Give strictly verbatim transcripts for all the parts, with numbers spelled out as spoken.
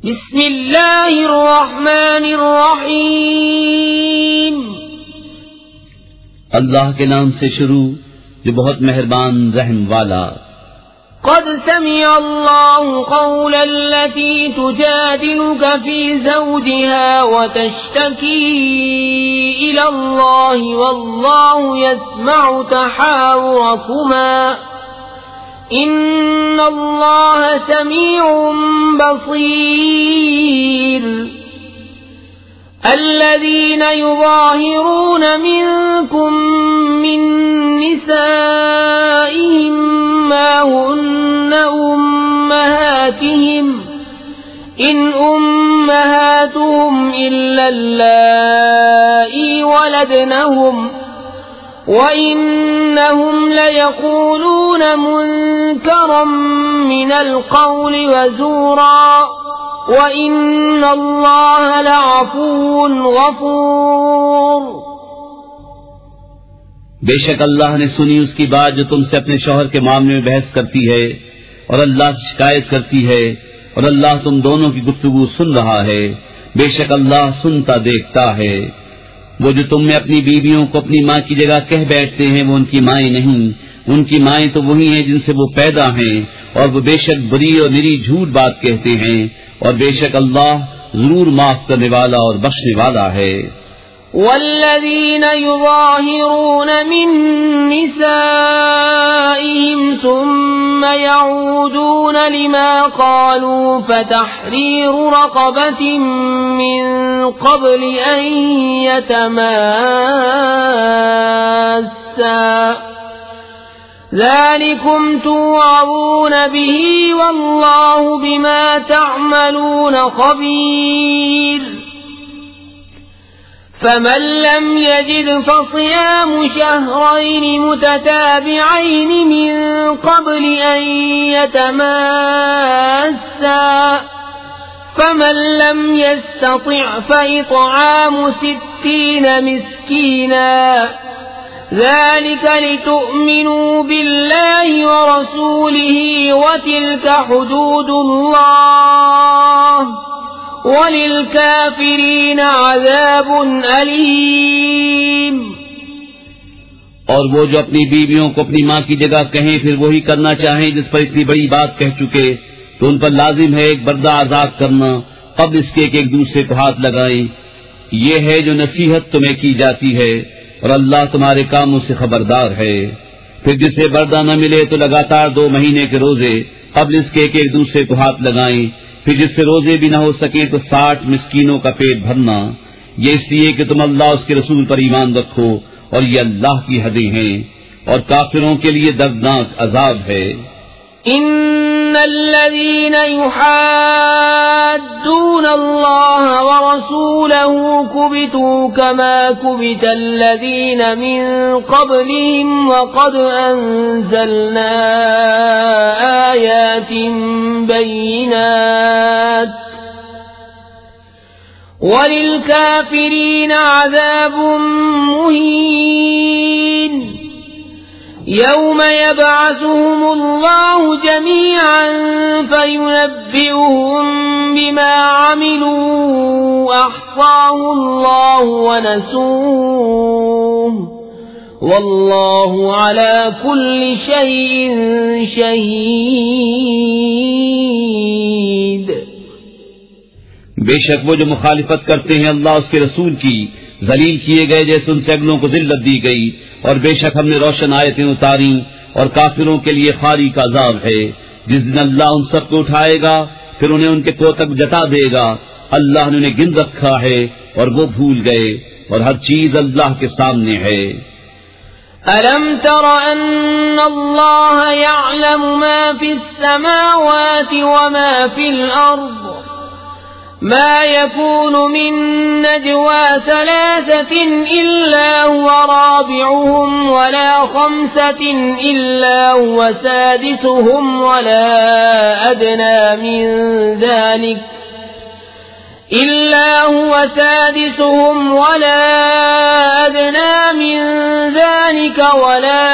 بسم اللہ الرحمن الرحیم. اللہ کے نام سے شروع جو بہت مہربان رحم والا. قد سمع اللہ قول التي تجادلك في زوجها وتشتكي إلى الله والله يسمع تحاوركما ان اللہ سمیع بصیر. الذین یظاہرون منکم من نسائهم ما هن امہاتهم ان امہاتهم الا اللائی ولدنهم وَإِنَّهُمْ لَيَقُولُونَ مُنكَرًا مِنَ الْقَوْلِ وَزُورًا وَإِنَّ اللَّهَ لَعَفُوٌّ غَفُورٌ. بے شک اللہ نے سنی اس کی بات جو تم سے اپنے شوہر کے معاملے میں بحث کرتی ہے اور اللہ سے شکایت کرتی ہے، اور اللہ تم دونوں کی گفتگو سن رہا ہے. بے شک اللہ سنتا دیکھتا ہے. وہ جو تم میں اپنی بیویوں کو اپنی ماں کی جگہ کہہ بیٹھتے ہیں وہ ان کی مائیں نہیں، ان کی مائیں تو وہی ہیں جن سے وہ پیدا ہیں، اور وہ بے شک بری اور نری جھوٹ بات کہتے ہیں، اور بے شک اللہ ضرور معاف کرنے والا اور بخشنے والا ہے. والذین یظاہرون من نسائهم ثم يعودون لما قالوا فتحرير رقبة من قبل أن يتماسا ذلكم توعظون به والله بما تعملون خبير. فمن لم يجد فصيام شهرين متتابعين من قبل أن يتماسا فمن لم يستطع فإطعام ستين مسكينا ذلك لتؤمنوا بالله ورسوله وتلك حدود الله وَلِلْكَافِرِينَ عَذَابٌ أَلِيمٌ. اور وہ جو اپنی بیویوں کو اپنی ماں کی جگہ کہیں پھر وہی کرنا چاہیں جس پر اتنی بڑی بات کہہ چکے تو ان پر لازم ہے ایک بردہ آزاد کرنا قبل اس کے کہ ایک دوسرے کو ہاتھ لگائیں. یہ ہے جو نصیحت تمہیں کی جاتی ہے اور اللہ تمہارے کاموں سے خبردار ہے. پھر جسے بردہ نہ ملے تو لگاتار دو مہینے کے روزے قبل اس کے کہ ایک دوسرے کو ہاتھ لگائیں. پھر جس سے روزے بھی نہ ہو سکے تو ساٹھ مسکینوں کا پیٹ بھرنا. یہ اس لیے کہ تم اللہ اس کے رسول پر ایمان رکھو اور یہ اللہ کی حدیں ہیں، اور کافروں کے لیے دردناک عذاب ہے. ان الذين يحادون الله ورسوله كبتوا كما كبت الذين من قبلهم وقد انزلنا آيات بينات وللكافرين عذاب مهين. يوم يبعثهم الله جميعا فينبئهم بما عملوا أحصاه الله ونسوه والله على كل شيء شهيد. بے شک وہ جو مخالفت کرتے ہیں اللہ اس کے رسول کی ذلیل کیے گئے جیسے ان سے اگلوں کو ذلت دی گئی، اور بے شک ہم نے روشن آیتیں اتاری، اور کافروں کے لیے خاری کا عذاب ہے جس دن اللہ ان سب کو اٹھائے گا پھر انہیں ان کے کوتک جتا دے گا. اللہ نے انہیں گن رکھا ہے اور وہ بھول گئے، اور ہر چیز اللہ کے سامنے ہے. أَلَمْ تَرَ أَنَّ اللَّهَ يَعْلَمُ مَا فِي السَّمَاوَاتِ وَمَا فِي الْأَرْضِ ما يكون من نجوى ثلاثة إلا هو رابعهم ولا خمسة إلا هو سادسهم ولا أدنى من ذلك إلا هو سادسهم ولا أدنى من ذلك ولا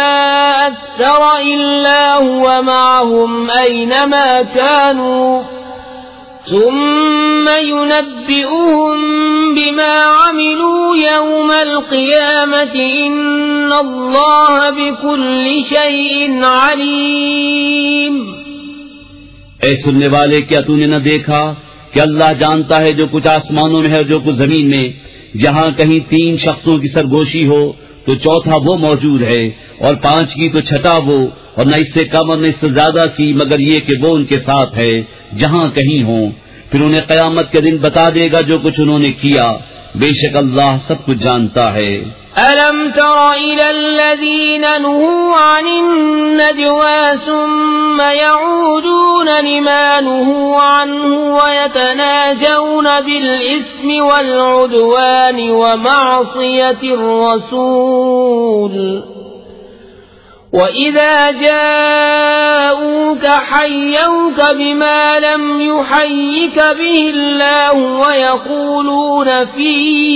أكثر إلا هو معهم أينما كانوا ثم ينبئهم بما عملوا يوم القيامة إن الله بكل شيء عليم. اے سننے والے، کیا تو نے نہ دیکھا کہ اللہ جانتا ہے جو کچھ آسمانوں میں ہے اور جو کچھ زمین میں؟ جہاں کہیں تین شخصوں کی سرگوشی ہو تو چوتھا وہ موجود ہے، اور پانچ کی تو چھٹا وہ، اور نہ اس سے کم اور نہ اس سے زیادہ کی، مگر یہ کہ وہ ان کے ساتھ ہے جہاں کہیں ہوں. پھر انہیں قیامت کے دن بتا دے گا جو کچھ انہوں نے کیا. بے شک اللہ سب کچھ جانتا ہے. أَلَمْ تَرَ إِلَى الَّذِينَ نُهُوا عَنِ النَّجْوَى ثُمَّ يَعُودُونَ لِمَا نُهُوا عَنْهُ وَيَتَنَاجَوْنَ بِالْإِثْمِ وَالْعُدْوَانِ وَمَعْصِيَةِ الرَّسُولِ وَإِذَا جَاءُوكَ حَيَّوْكَ بِمَا لَمْ يُحَيِّكَ بِهِ اللَّهُ وَيَقُولُونَ فِي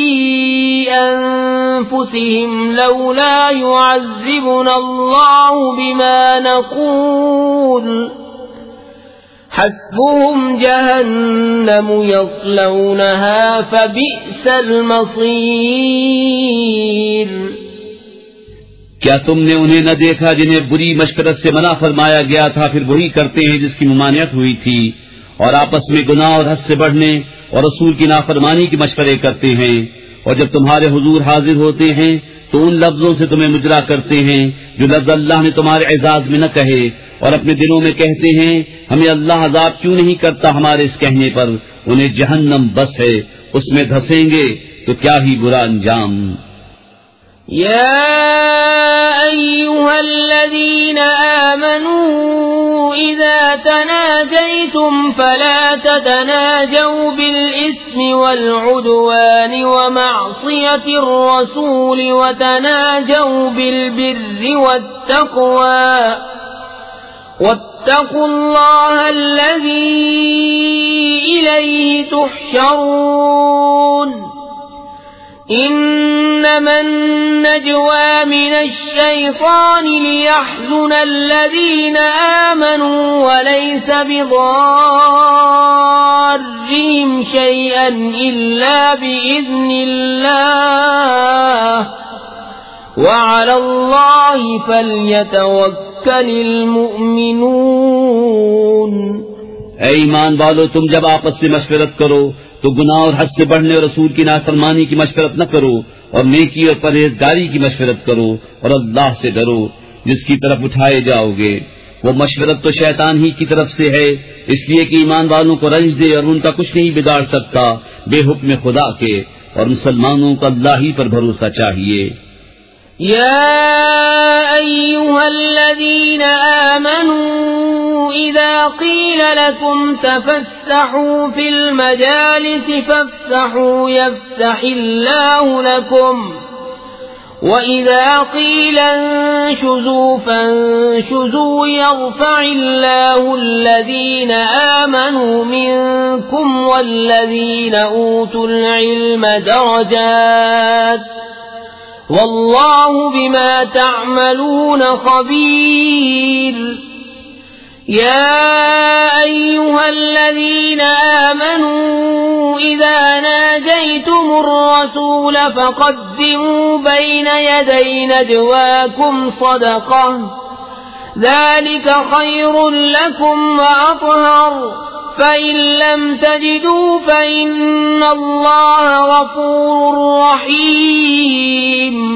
أَنفُسِهِمْ لَوْلَا يُعَذِّبُنَا اللَّهُ بِمَا نَقُولُ حَسْبُهُمْ جَهَنَّمُ يَصْلَوْنَهَا فَبِئْسَ الْمَصِيرُ. کیا تم نے انہیں نہ دیکھا جنہیں بری مشورت سے منع فرمایا گیا تھا، پھر وہی کرتے ہیں جس کی ممانعت ہوئی تھی، اور آپس میں گناہ اور حد سے بڑھنے اور رسول کی نافرمانی کے مشورے کرتے ہیں، اور جب تمہارے حضور حاضر ہوتے ہیں تو ان لفظوں سے تمہیں مجرا کرتے ہیں جو لفظ اللہ نے تمہارے اعزاز میں نہ کہے، اور اپنے دلوں میں کہتے ہیں ہمیں اللہ عذاب کیوں نہیں کرتا ہمارے اس کہنے پر. انہیں جہنم بس ہے، اس میں دھسیں گے تو کیا ہی برا انجام. يا أيها الذين آمنوا إذا تناجيتم فلا تتناجوا بالإثم والعدوان ومعصية الرسول وتناجوا بالبر والتقوى واتقوا الله الذي إليه تحشرون. إنما النجوى من الشيطان ليحزن الذين آمنوا وليس بضارهم شيئا إلا بإذن الله وعلى الله فليتوكل المؤمنون. اے ایمان والو، تم جب آپس سے مشورت کرو تو گناہ اور حد سے بڑھنے اور رسول کی نافرمانی کی مشورت نہ کرو، اور نیکی اور پرہیزگاری کی مشورت کرو، اور اللہ سے ڈرو جس کی طرف اٹھائے جاؤ گے. وہ مشورت تو شیطان ہی کی طرف سے ہے، اس لیے کہ ایمان والوں کو رنج دے، اور ان کا کچھ نہیں بگاڑ سکتا بے حکم خدا کے، اور مسلمانوں کو اللہ ہی پر بھروسہ چاہیے. يا أيها الذين آمنوا إذا قيل لكم تفسحوا في المجالس فافسحوا يفسح الله لكم وإذا قيل انشزوا فانشزوا يرفع الله الذين آمنوا منكم والذين أوتوا العلم درجات والله بما تعملون خبير. يا أيها الذين آمنوا إذا ناجيتم الرسول فقدموا بين يدي نجواكم صدقة ذلك خير لكم وأطهر فإن لم تجدوا فإن الله غفور رحيم.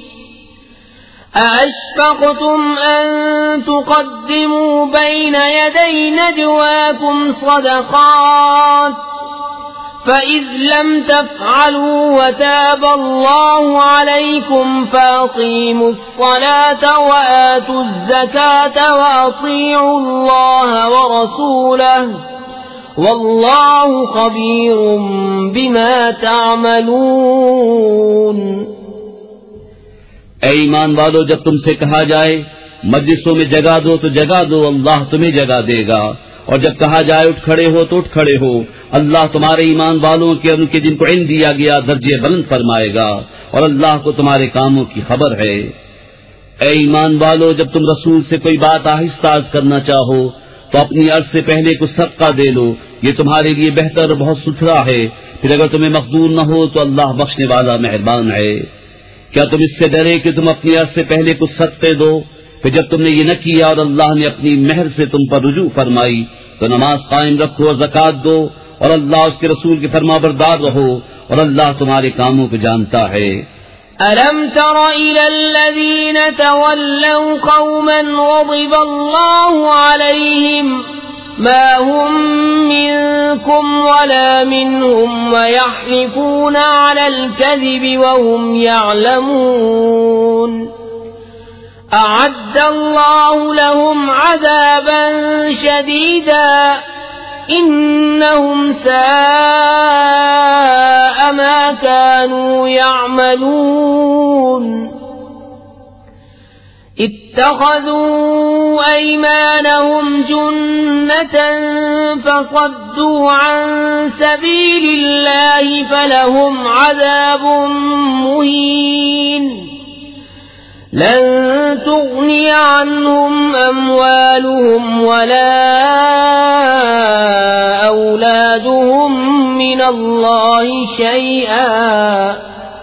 أأشفقتم أن تقدموا بين يدي نجواكم صدقات فإذ لم تفعلوا وتاب الله عليكم فأقيموا الصلاة وآتوا الزكاة وأطيعوا الله ورسوله والله خبير بما تعملون. اے ایمان والو، جب تم سے کہا جائے مجلسوں میں جگہ دو تو جگہ دو، اللہ تمہیں جگہ دے گا، اور جب کہا جائے اٹھ کھڑے ہو تو اٹھ کھڑے ہو، اللہ تمہارے ایمان والوں کے ان کے جن کو علم دیا گیا درجے بلند فرمائے گا، اور اللہ کو تمہارے کاموں کی خبر ہے. اے ایمان والو، جب تم رسول سے کوئی بات آہستہ عرض کرنا چاہو تو اپنی عرض سے پہلے کچھ صدقہ دے لو، یہ تمہارے لیے بہتر اور بہت ستھرا ہے، پھر اگر تمہیں مقدور نہ ہو تو اللہ بخشنے والا مہربان ہے۔ کیا تم اس سے ڈرے کہ تم اپنی عرض سے پہلے کچھ صدقے دو، پھر جب تم نے یہ نہ کیا اور اللہ نے اپنی مہر سے تم پر رجوع فرمائی تو نماز قائم رکھو اور زکوٰۃ دو اور اللہ اس کے رسول کے فرما بردار رہو اور اللہ تمہارے کاموں کو جانتا ہے۔ أَلَمْ تَرَ إِلَى الَّذِينَ تَوَلَّوْا قَوْمًا غَضِبَ اللَّهُ عَلَيْهِمْ مَا هُمْ مِنكُمْ وَلَا مِنْهُمْ وَيَحْلِفُونَ عَلَى الْكَذِبِ وَهُمْ يَعْلَمُونَ أَعَدَّ اللَّهُ لَهُمْ عَذَابًا شَدِيدًا إِنَّهُمْ سَاءَ مَا كَانُوا يَعْمَلُونَ اتخذوا أيمانهم جنة فصدوا عن سبيل الله فلهم عذاب مهين لن تغني عنهم أموالهم ولا أولادهم من الله شيئا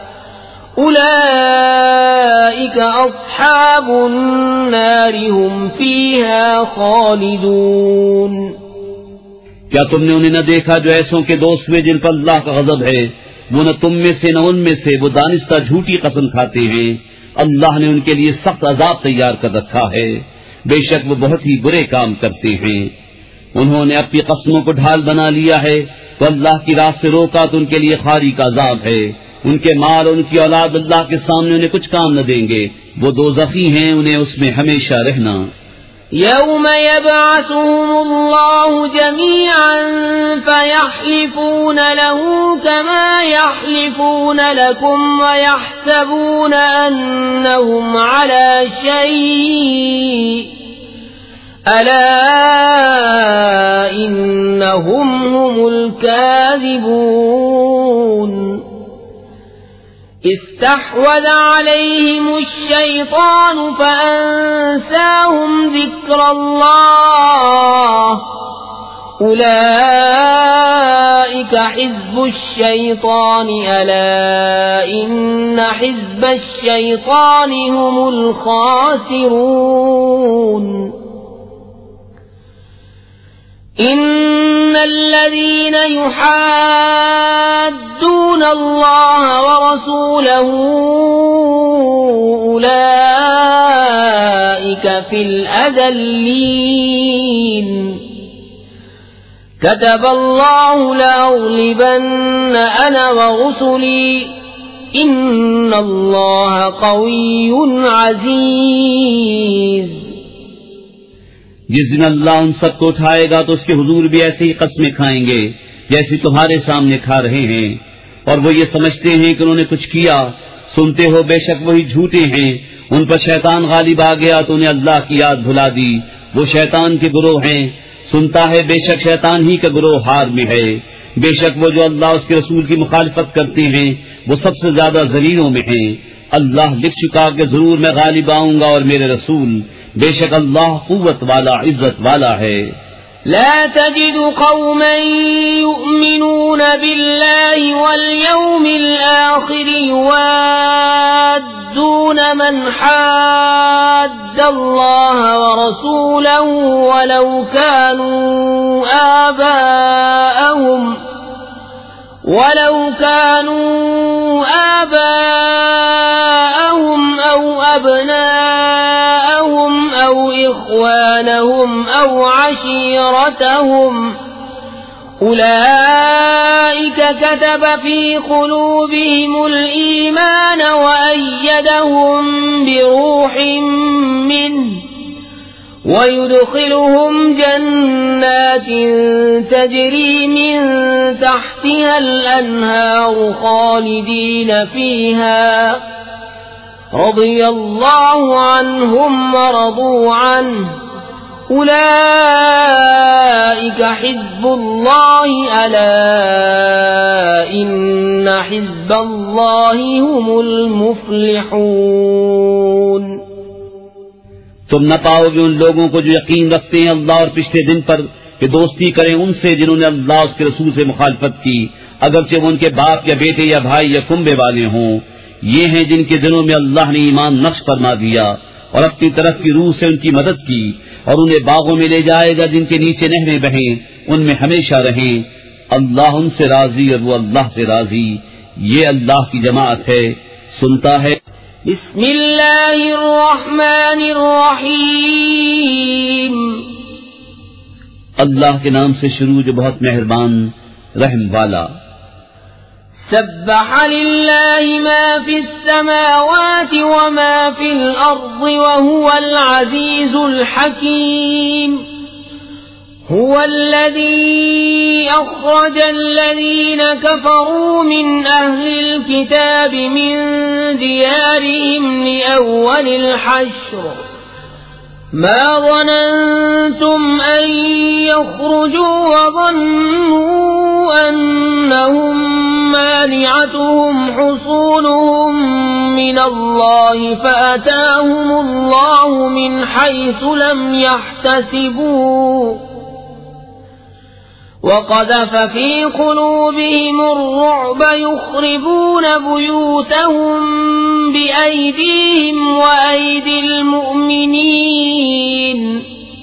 أولئك أصحاب النار هم فيها خالدون۔ کیا تم نے انہیں نہ دیکھا جو ایسوں کے دوست ہوئے جن پر اللہ کا غضب ہے؟ وہ نہ تم میں سے نہ ان میں سے، وہ دانستہ جھوٹی قسم کھاتے ہیں۔ اللہ نے ان کے لیے سخت عذاب تیار کر رکھا ہے، بے شک وہ بہت ہی برے کام کرتے ہیں۔ انہوں نے اپنی قسموں کو ڈھال بنا لیا ہے تو اللہ کی راہ سے روکا تو ان کے لیے خاری کا عذاب ہے۔ ان کے مال اور ان کی اولاد اللہ کے سامنے انہیں کچھ کام نہ دیں گے، وہ دوزخی ہیں، انہیں اس میں ہمیشہ رہنا۔ يوم يبعثهم الله جميعا فيحلفون له كما يحلفون لكم ويحسبون أنهم على شيء ألا إنهم هم الكاذبون استحوذ عليهم الشيطان فأنساهم ذكر الله أولئك حزب الشيطان ألا إن حزب الشيطان هم الخاسرون إن الذين يحادون الله ورسوله أولئك في الأذلين كتب الله لأغلبن أنا ورسلي إن الله قوي عزيز۔ جس دن اللہ ان سب کو اٹھائے گا تو اس کے حضور بھی ایسے ہی قسمیں کھائیں گے جیسی تمہارے سامنے کھا رہے ہیں، اور وہ یہ سمجھتے ہیں کہ انہوں نے کچھ کیا، سنتے ہو بے شک وہی جھوٹے ہیں۔ ان پر شیطان غالب آ گیا تو انہیں اللہ کی یاد بھلا دی، وہ شیطان کے گروہ ہیں۔ سنتا ہے بے شک شیطان ہی کا گروہ ہار میں ہے، بے شک وہ جو اللہ اس کے رسول کی مخالفت کرتے ہیں وہ سب سے زیادہ ذلیلوں میں ہیں۔ اللہ لکھ چکا کہ ضرور میں غالب آؤں گا اور میرے رسول، بے شک اللہ قوت والا عزت والا ہے۔ لا تجد قوما يؤمنون بالله واليوم الآخر يوادون من حاد الله ورسوله ولو كانوا آباءهم ولو كانوا آباءهم أو أبناءهم أو إخوانهم أو عشيرتهم أولئك كتب في قلوبهم الإيمان وأيدهم بروح منه ويدخلهم جنات تجري من تحتها الأنهار خالدين فيها رضي الله عنهم ورضوا عنه أولئك حزب الله ألا إن حزب الله هم المفلحون۔ تم نہ پاؤ گے ان لوگوں کو جو یقین رکھتے ہیں اللہ اور پچھلے دن پر کہ دوستی کریں ان سے جنہوں نے اللہ اس کے رسول سے مخالفت کی، اگرچہ وہ ان کے باپ یا بیٹے یا بھائی یا کنبے والے ہوں۔ یہ ہیں جن کے دلوں میں اللہ نے ایمان نقش فرما دیا اور اپنی طرف کی روح سے ان کی مدد کی، اور انہیں باغوں میں لے جائے گا جن کے نیچے نہریں بہیں، ان میں ہمیشہ رہیں۔ اللہ ان سے راضی اور وہ اللہ سے راضی۔ یہ اللہ کی جماعت ہے، سنتا ہے۔ بسم اللہ الرحمن الرحیم۔ اللہ کے نام سے شروع جو بہت مہربان رحم والا۔ سبح للہ ما فی السماوات وما فی الارض وهو العزیز الحکیم۔ هو الذي أخرج الذين كفروا من أهل الكتاب من ديارهم لأول الحشر ما ظننتم أن يخرجوا وظنوا أنهم مانعتهم حصونهم من الله فأتاهم الله من حيث لم يحتسبوا وقذف في قلوبهم الرعب يخربون بيوتهم بأيديهم وأيدي المؤمنين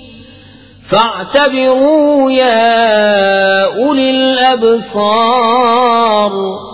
فاعتبروا يا أولي الأبصار۔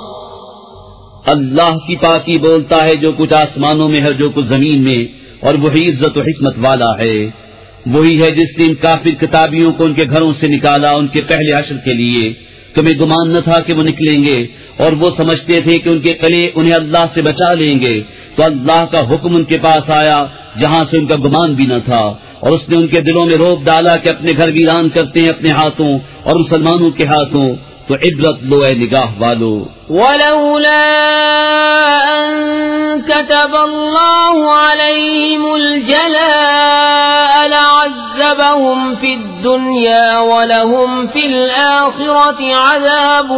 اللہ کی پاکی بولتا ہے جو کچھ آسمانوں میں ہے جو کچھ زمین میں، اور وہی عزت و حکمت والا ہے۔ وہی ہے جس نے ان کافر کتابیوں کو ان کے گھروں سے نکالا ان کے پہلے حشر کے لیے۔ تمہیں گمان نہ تھا کہ وہ نکلیں گے، اور وہ سمجھتے تھے کہ ان کے قلعے انہیں اللہ سے بچا لیں گے، تو اللہ کا حکم ان کے پاس آیا جہاں سے ان کا گمان بھی نہ تھا، اور اس نے ان کے دلوں میں روب ڈالا کہ اپنے گھر ویران کرتے ہیں اپنے ہاتھوں اور مسلمانوں کے ہاتھوں۔ تو عبرت لو اے نگاہ والو۔ ولولا ان كتب الله عليهم الجلاء لعذبهم في الدنيا ولهم في الآخرة عذاب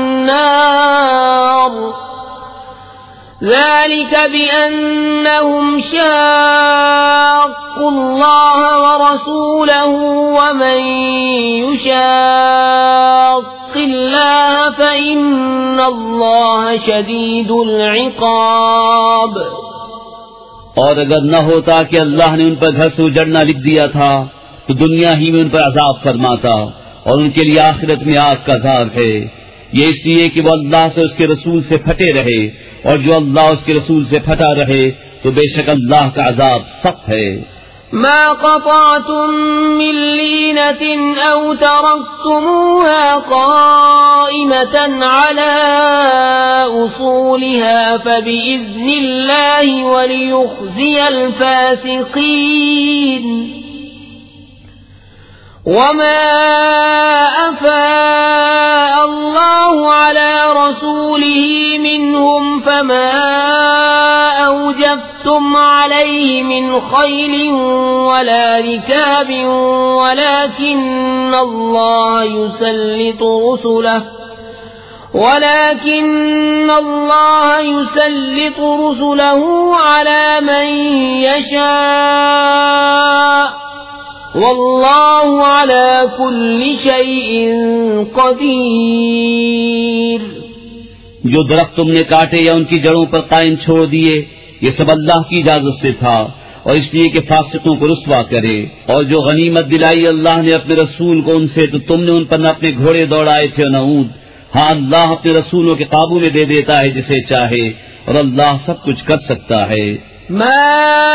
النار ذلك بأنهم شاقوا الله ورسوله ومن يشاق اللہ فإن اللہ شدید العقاب۔ اور اگر نہ ہوتا کہ اللہ نے ان پر گھر سے اجڑنا لکھ دیا تھا تو دنیا ہی میں ان پر عذاب فرماتا، اور ان کے لیے آخرت میں آگ کا عذاب ہے۔ یہ اس لیے کہ وہ اللہ سے اس کے رسول سے پھٹے رہے، اور جو اللہ اس کے رسول سے پھٹا رہے تو بے شک اللہ کا عذاب سخت ہے۔ ما قطعتم من لينة أو تركتموها قائمة على أصولها فبإذن الله وليخزي الفاسقين۔ وما أفاء الله على رسوله منهم فما أوجفتم عليه من خيل ولا ركاب ولكن الله يسلط رسله ولكن الله يسلط رسله على من يشاء واللہ علی کل شیء قدیر۔ جو درخت تم نے کاٹے یا ان کی جڑوں پر قائم چھوڑ دیے یہ سب اللہ کی اجازت سے تھا، اور اس لیے کہ فاسقوں کو رسوا کرے۔ اور جو غنیمت دلائی اللہ نے اپنے رسول کو ان سے تو تم نے ان پر نہ اپنے گھوڑے دوڑائے تھے اور نہ اونٹ۔ ہاں اللہ اپنے رسولوں کے قابو میں دے دیتا ہے جسے چاہے، اور اللہ سب کچھ کر سکتا ہے۔ ما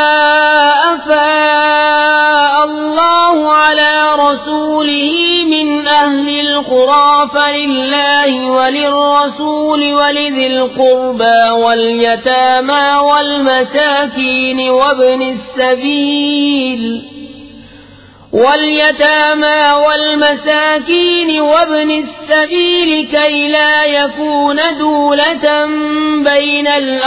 أفاء الله على رسوله من أهل القرى فلله وللرسول ولذي القربى واليتامى والمساكين وابن السبيل واليتامى والمساكين وابن السبيل كي لا يكون دولة بين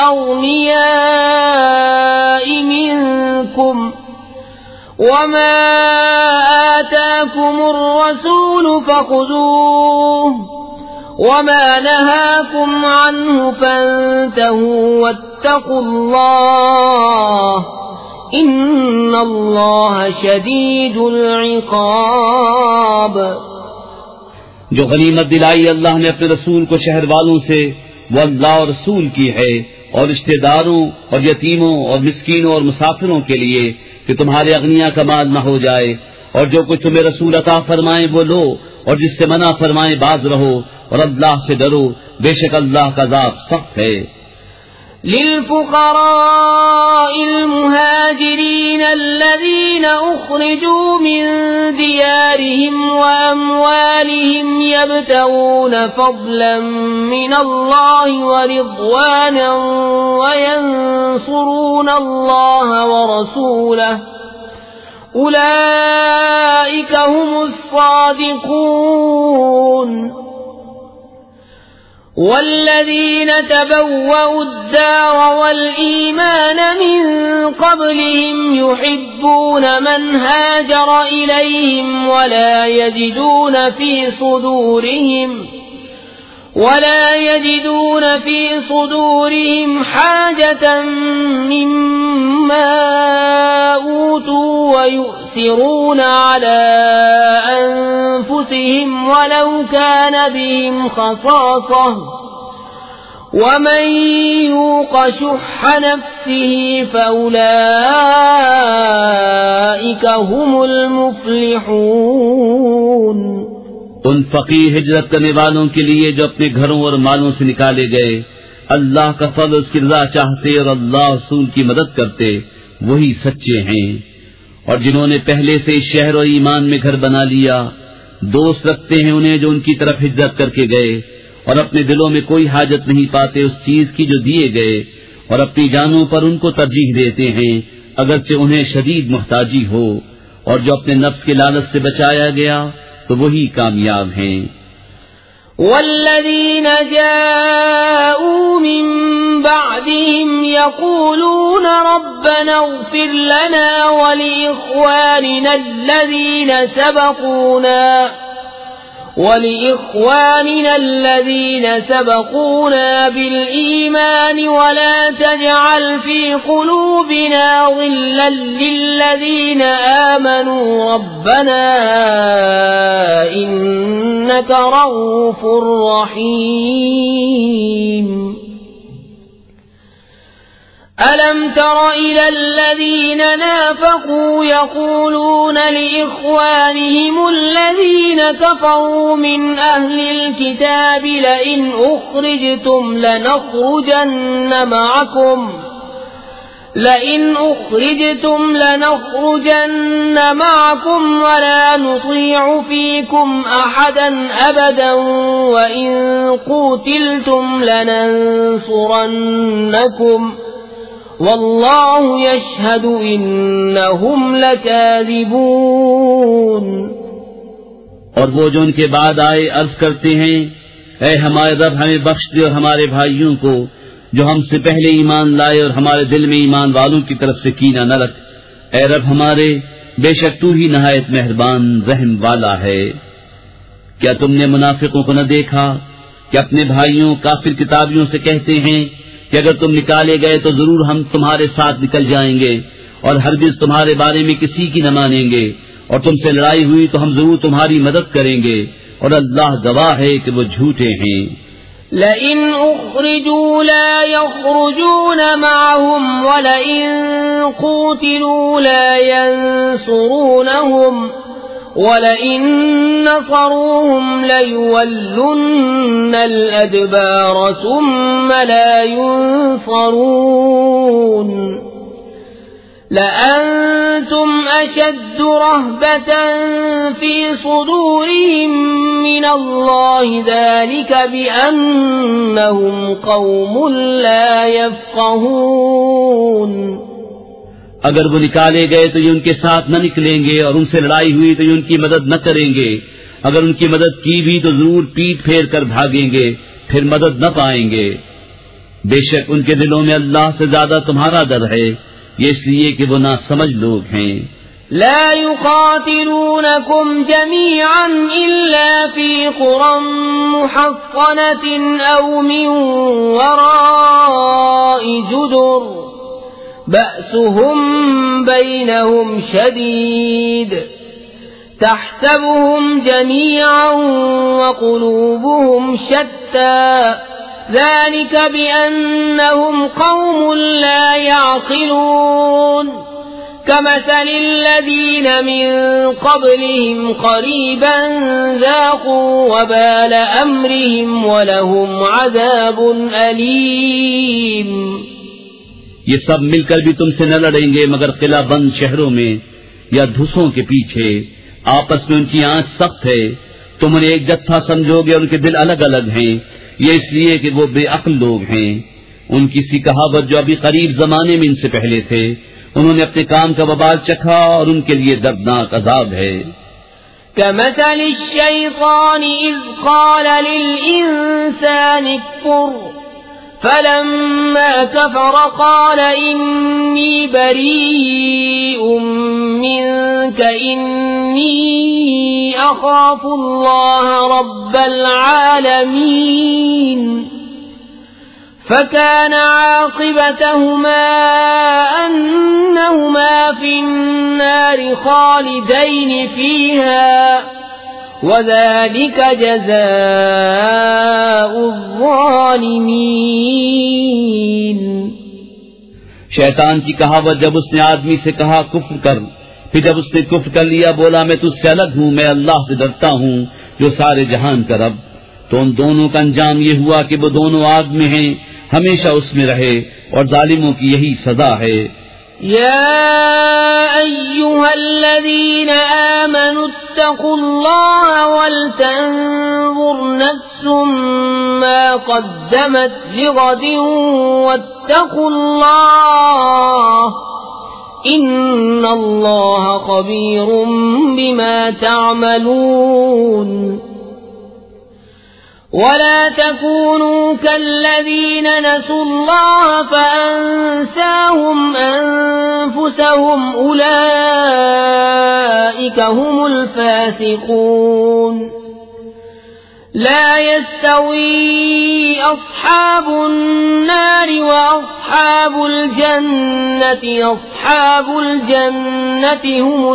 الأغنياء منكم وما آتاكم الرسول فخذوه وما نهاكم عنه فانتهوا واتقوا الله ان اللہ شدید العقاب. جو غنیمت دلائی اللہ نے اپنے رسول کو شہر والوں سے وہ اللہ اور رسول کی ہے، اور رشتہ داروں اور یتیموں اور مسکینوں اور مسافروں کے لیے کہ تمہارے اغنیا کا مال نہ ہو جائے، اور جو کچھ تمہیں رسول عطا فرمائیں وہ لو، اور جس سے منع فرمائیں باز رہو، اور اللہ سے ڈرو، بے شک اللہ کا عذاب سخت ہے. للفقراء المهاجرين الذين أخرجوا من ديارهم وأموالهم يبتغون فضلا من الله ورضوانا وينصرون الله ورسوله أولئك هم الصادقون. والذين تبوأوا الدار والإيمان من قبلهم يحبون من هاجر إليهم ولا يجدون في صدورهم ولا يجدون في صدورهم حاجة مما أوتوا ويؤثرون على أنفسهم ولو كان بهم خصاصة ومن يوق شح نفسه فأولئك هم المفلحون. ان فقیر ہجرت کرنے والوں کے لیے جو اپنے گھروں اور مالوں سے نکالے گئے اللہ کا فضل اس کی رضا چاہتے اور اللہ رسول کی مدد کرتے وہی سچے ہیں. اور جنہوں نے پہلے سے اس شہر اور ایمان میں گھر بنا لیا دوست رکھتے ہیں انہیں جو ان کی طرف ہجرت کر کے گئے، اور اپنے دلوں میں کوئی حاجت نہیں پاتے اس چیز کی جو دیے گئے، اور اپنی جانوں پر ان کو ترجیح دیتے ہیں اگرچہ انہیں شدید محتاجی ہو. اور جو اپنے نفس کے لالچ سے بچایا گیا تو وہی کامیاب ہیں. والذین جاءوا من بعدهم يقولون ربنا اغفر لنا ولإخواننا الذين سبقونا ولإخواننا الذين سبقونا بالإيمان ولا تجعل في قلوبنا غلا للذين آمنوا ربنا إنك رؤوف رحيم. ألم تر إلى الذين نافقوا يقولون لإخوانهم الذين كفروا من أهل الكتاب لئن أخرجتم لنخرجن معكم لئن أخرجتم لنخرجن معكم ولا نطيع فيكم أحدا أبدا وإن قوتلتم لننصرنكم واللہ یشہد انہم لکاذبون. اور وہ جو ان کے بعد آئے عرض کرتے ہیں اے ہمارے رب ہمیں بخش دے اور ہمارے بھائیوں کو جو ہم سے پہلے ایمان لائے اور ہمارے دل میں ایمان والوں کی طرف سے کینہ نہ رکھ. اے رب ہمارے بے شک تو ہی نہایت مہربان رحم والا ہے. کیا تم نے منافقوں کو نہ دیکھا کہ اپنے بھائیوں کافر کتابیوں سے کہتے ہیں کہ اگر تم نکالے گئے تو ضرور ہم تمہارے ساتھ نکل جائیں گے اور ہرگز تمہارے بارے میں کسی کی نہ مانیں گے، اور تم سے لڑائی ہوئی تو ہم ضرور تمہاری مدد کریں گے، اور اللہ گواہ ہے کہ وہ جھوٹے ہیں. لئن اخرجوا لا يخرجون معهم ولئن قوتلوا لا ينصرونهم وَلَئِن نَّصَرُوهُمْ لَيُوَلُّنَّ الْأَدْبَارَ ثُمَّ لَا يُنصَرُونَ. لَأَنتُمْ أَشَدُّ رَهْبَةً فِي صُدُورِهِم مِّنَ اللَّهِ ذَلِكَ بِأَنَّهُمْ قَوْمٌ لَّا يَفْقَهُونَ. اگر وہ نکالے گئے تو یہ ان کے ساتھ نہ نکلیں گے، اور ان سے لڑائی ہوئی تو یہ ان کی مدد نہ کریں گے. اگر ان کی مدد کی بھی تو ضرور پیٹ پھیر کر بھاگیں گے، پھر مدد نہ پائیں گے. بے شک ان کے دلوں میں اللہ سے زیادہ تمہارا ڈر ہے، یہ اس لیے کہ وہ ناسمجھ لوگ ہیں. لا يقاتلونكم جميعا إلا في قرى محصنة أو من وراء جدر بأسهم بينهم شديد تحسبهم جميعا وقلوبهم شتى ذلك بأنهم قوم لا يعقلون كمثل الذين من قبلهم قريبا ذاقوا وبال أمرهم ولهم عذاب أليم. یہ سب مل کر بھی تم سے نہ لڑیں گے مگر قلعہ بند شہروں میں یا دھسوں کے پیچھے. آپس میں ان کی آنچ سخت ہے. تم انہیں ایک جتھا سمجھو گے اور ان کے دل الگ الگ ہیں. یہ اس لیے کہ وہ بے عقل لوگ ہیں. ان کی سی کہاوت جو ابھی قریب زمانے میں ان سے پہلے تھے، انہوں نے اپنے کام کا وبال چکھا اور ان کے لیے دردناک عذاب ہے. كمثل الشيطان إذ قال للإنسان اكفر فلما كفر قال إني بريء منك إني أخاف الله رب العالمين فكان عاقبتهما أنهما في النار خالدين فيها وذلك جزاء الظالمين. شیطان کی کہاوت جب اس نے آدمی سے کہا کفر کر، پھر جب اس نے کفر کر لیا بولا میں تجھ سے الگ ہوں، میں اللہ سے ڈرتا ہوں جو سارے جہان کا رب، تو ان دونوں کا انجام یہ ہوا کہ وہ دونوں آگ میں ہیں، ہمیشہ اس میں رہے، اور ظالموں کی یہی سزا ہے. يا أيها الذين آمنوا اتقوا الله ولتنظر نفس ما قدمت لغد واتقوا الله إن الله خبير بما تعملون. ولا تكونوا كالذين نسوا الله فأنساهم أنفسهم أولئك هم الفاسقون. لا يستوي أصحاب النار وأصحاب الجنة أصحاب الجنة هم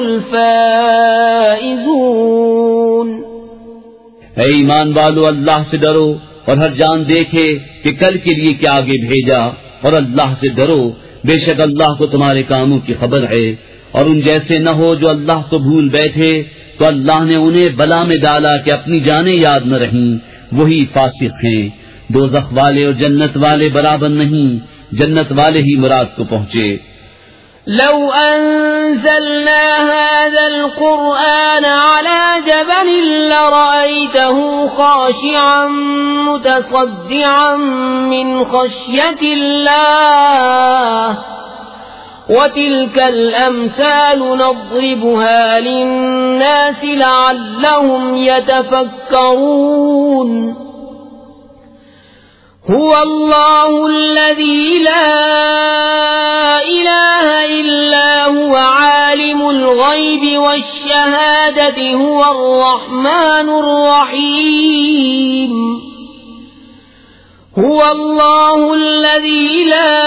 الفائزون. اے ایمان والو، اللہ سے ڈرو اور ہر جان دیکھے کہ کل کے لیے کیا آگے بھیجا، اور اللہ سے ڈرو، بے شک اللہ کو تمہارے کاموں کی خبر ہے. اور ان جیسے نہ ہو جو اللہ کو بھول بیٹھے، تو اللہ نے انہیں بلا میں ڈالا کہ اپنی جانیں یاد نہ رہیں، وہی فاسق ہیں. دوزخ والے اور جنت والے برابر نہیں، جنت والے ہی مراد کو پہنچے. لو أنزلنا هذا القرآن على جبل لرأيته خاشعا متصدعا من خشية الله وتلك الأمثال نضربها للناس لعلهم يتفكرون. هو الله الذي لا إله إلا هو عالم الغيب والشهادة هو الرحمن الرحيم. هو الله الذي لا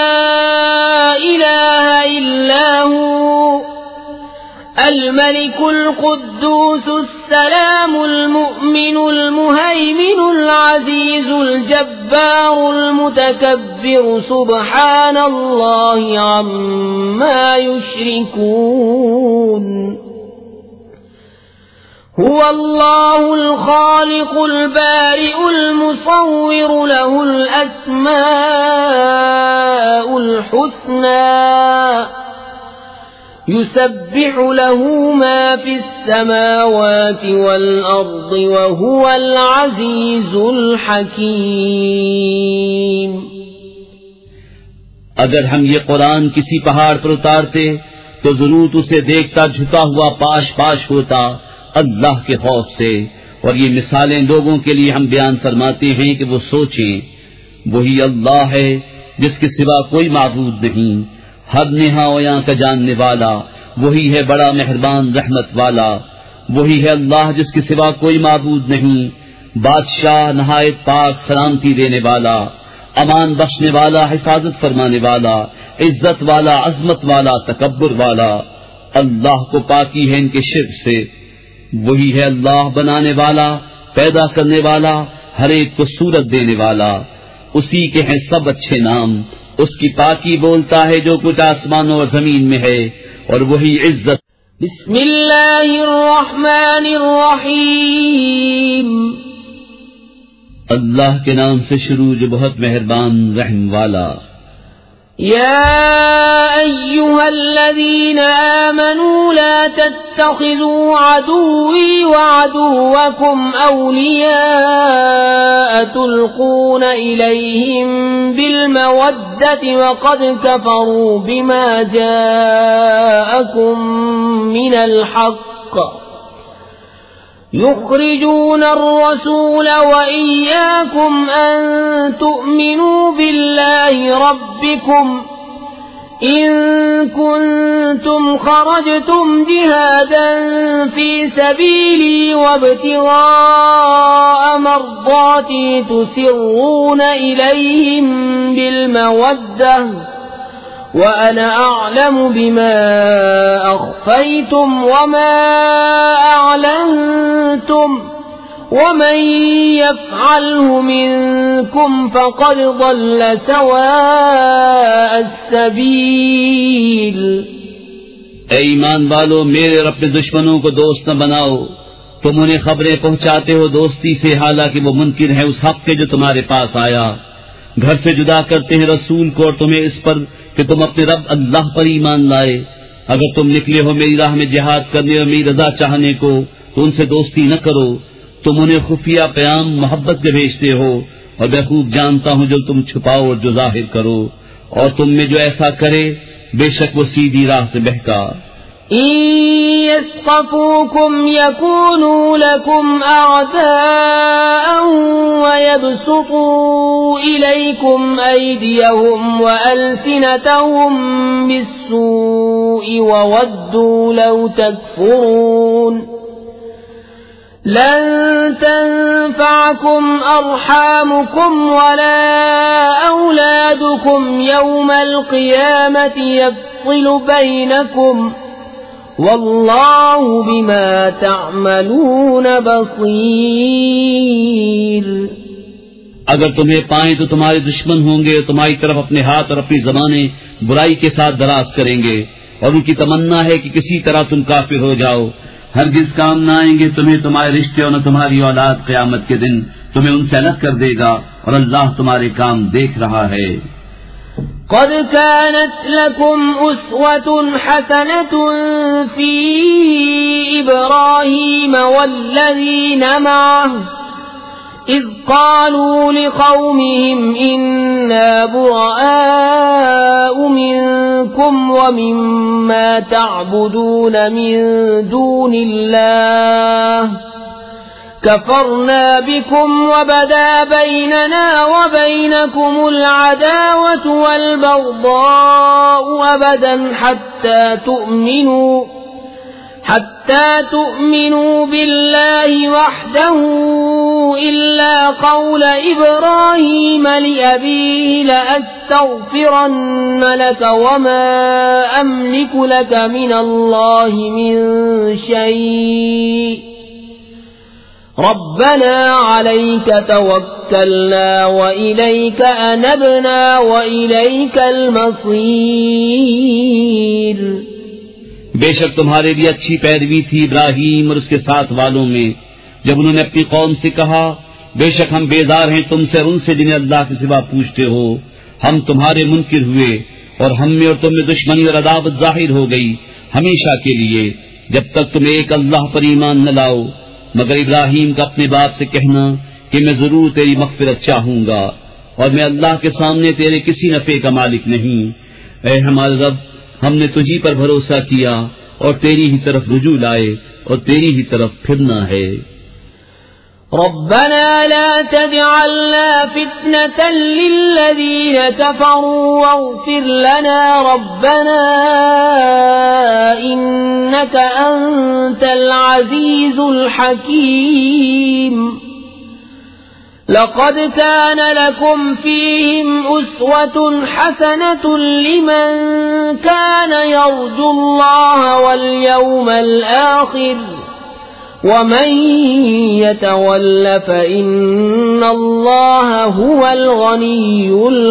إله إلا هو الملك القدوس السلام المؤمن المهيمن العزيز الجبار المتكبر سبحان الله عما يشركون. هو الله الخالق البارئ المصور له الأسماء الحسنى يسبح له ما في السماوات والأرض وهو العزيز الحكيم. اگر ہم یہ قرآن کسی پہاڑ پر اتارتے تو ضرور اسے دیکھتا جھکا ہوا پاش پاش ہوتا اللہ کے خوف سے. اور یہ مثالیں لوگوں کے لیے ہم بیان فرماتے ہیں کہ وہ سوچیں. وہی اللہ ہے جس کے سوا کوئی معبود نہیں، حد نہا ویاں کا جاننے والا، وہی ہے بڑا مہربان رحمت والا. وہی ہے اللہ جس کے سوا کوئی معبود نہیں، بادشاہ نہایت پاک سلامتی دینے والا، امان بخشنے والا، حفاظت فرمانے والا، عزت والا، عظمت والا، تکبر والا۔ اللہ کو پاکی ہے ان کے شرک سے۔ وہی ہے اللہ بنانے والا، پیدا کرنے والا، ہر ایک کو صورت دینے والا۔ اسی کے ہیں سب اچھے نام۔ اس کی پاکی بولتا ہے جو کچھ آسمانوں اور زمین میں ہے، اور وہی عزت۔ بسم اللہ الرحمن الرحیم۔ اللہ کے نام سے شروع جو بہت مہربان رحم والا۔ يا أيها الذين آمنوا لا تتخذوا عدوي وعدوكم أولياء تلقون إليهم بالمودة وقد كفروا بما جاءكم من الحق يخرجون الرسول وإياكم أن تؤمنوا بالله ربكم إن كنتم خرجتم جهادا في سبيلي وابتغاء مرضاتي تسرون إليهم بالمودة وأنا أعلم بما أخفيتم وما أعلنتم ومن يفعله منكم فقد ضل سواء السبيل۔ اے ایمان والو، میرے اپنے دشمنوں کو دوست نہ بناؤ۔ تم انہیں خبریں پہنچاتے ہو دوستی سے، حالانکہ وہ منکر ہے اس حق کے جو تمہارے پاس آیا۔ گھر سے جدا کرتے ہیں رسول کو اور تمہیں اس پر کہ تم اپنے رب اللہ پر ایمان لائے۔ اگر تم نکلے ہو میری راہ میں جہاد کرنے اور میری رضا چاہنے کو تو ان سے دوستی نہ کرو۔ تم انہیں خفیہ پیام محبت کے بھیجتے ہو، اور میں خوب جانتا ہوں جو تم چھپاؤ اور جو ظاہر کرو، اور تم میں جو ایسا کرے بے شک وہ سیدھی راہ سے بہکا۔ إن يثقفوكم يكونوا لكم أعداء ويبسطوا إليكم أيديهم وألسنتهم بالسوء وودوا لو تكفرون لن تنفعكم أرحامكم ولا أولادكم يوم القيامة يفصل بينكم واللہ بما تعملون بصیر۔ اگر تمہیں پائیں تو تمہارے دشمن ہوں گے، تمہاری طرف اپنے ہاتھ اور اپنی زبانیں برائی کے ساتھ دراز کریں گے، اور ان کی تمنا ہے کہ کسی طرح تم کافر ہو جاؤ۔ ہرگز کام نہ آئیں گے تمہیں تمہارے رشتے اور نہ تمہاری اولاد، قیامت کے دن تمہیں ان سے الگ کر دے گا، اور اللہ تمہارے کام دیکھ رہا ہے۔ قد كانت لكم أسوة حسنة في إبراهيم والذين معه إذ قالوا لقومهم إنا براء منكم ومما تعبدون من دون الله كفرنا بكم وبدا بيننا وبينكم العداوة والبغضاء أبدا حتى تؤمنوا حتى تؤمنوا بالله وحده إلا قول إبراهيم لأبيه لأستغفرن لك وما أملك لك من الله من شيء ربنا عليك توكلنا وإليك أنبنا وإليك المصير۔ بے شک تمہارے لیے اچھی پیروی تھی ابراہیم اور اس کے ساتھ والوں میں، جب انہوں نے اپنی قوم سے کہا بے شک ہم بیزار ہیں تم سے اور ان سے جنہیں اللہ کے سوا پوچھتے ہو۔ ہم تمہارے منکر ہوئے اور ہم میں اور تم میں دشمنی اور عداوت ظاہر ہو گئی ہمیشہ کے لیے، جب تک تم ایک اللہ پر ایمان نہ لاؤ، مگر ابراہیم کا اپنے باپ سے کہنا کہ میں ضرور تیری مغفرت چاہوں گا، اور میں اللہ کے سامنے تیرے کسی نفع کا مالک نہیں۔ اے ہمارے رب، ہم نے تجھی پر بھروسہ کیا اور تیری ہی طرف رجوع لائے اور تیری ہی طرف پھرنا ہے۔ ربنا لا تجعلنا فتنة للذين كفروا واغفر لنا ربنا إنك أنت العزيز الحكيم۔ لقد كان لكم فيهم أسوة حسنة لمن كان يرجو الله واليوم الآخر ومن يتول فإن الله هو الغني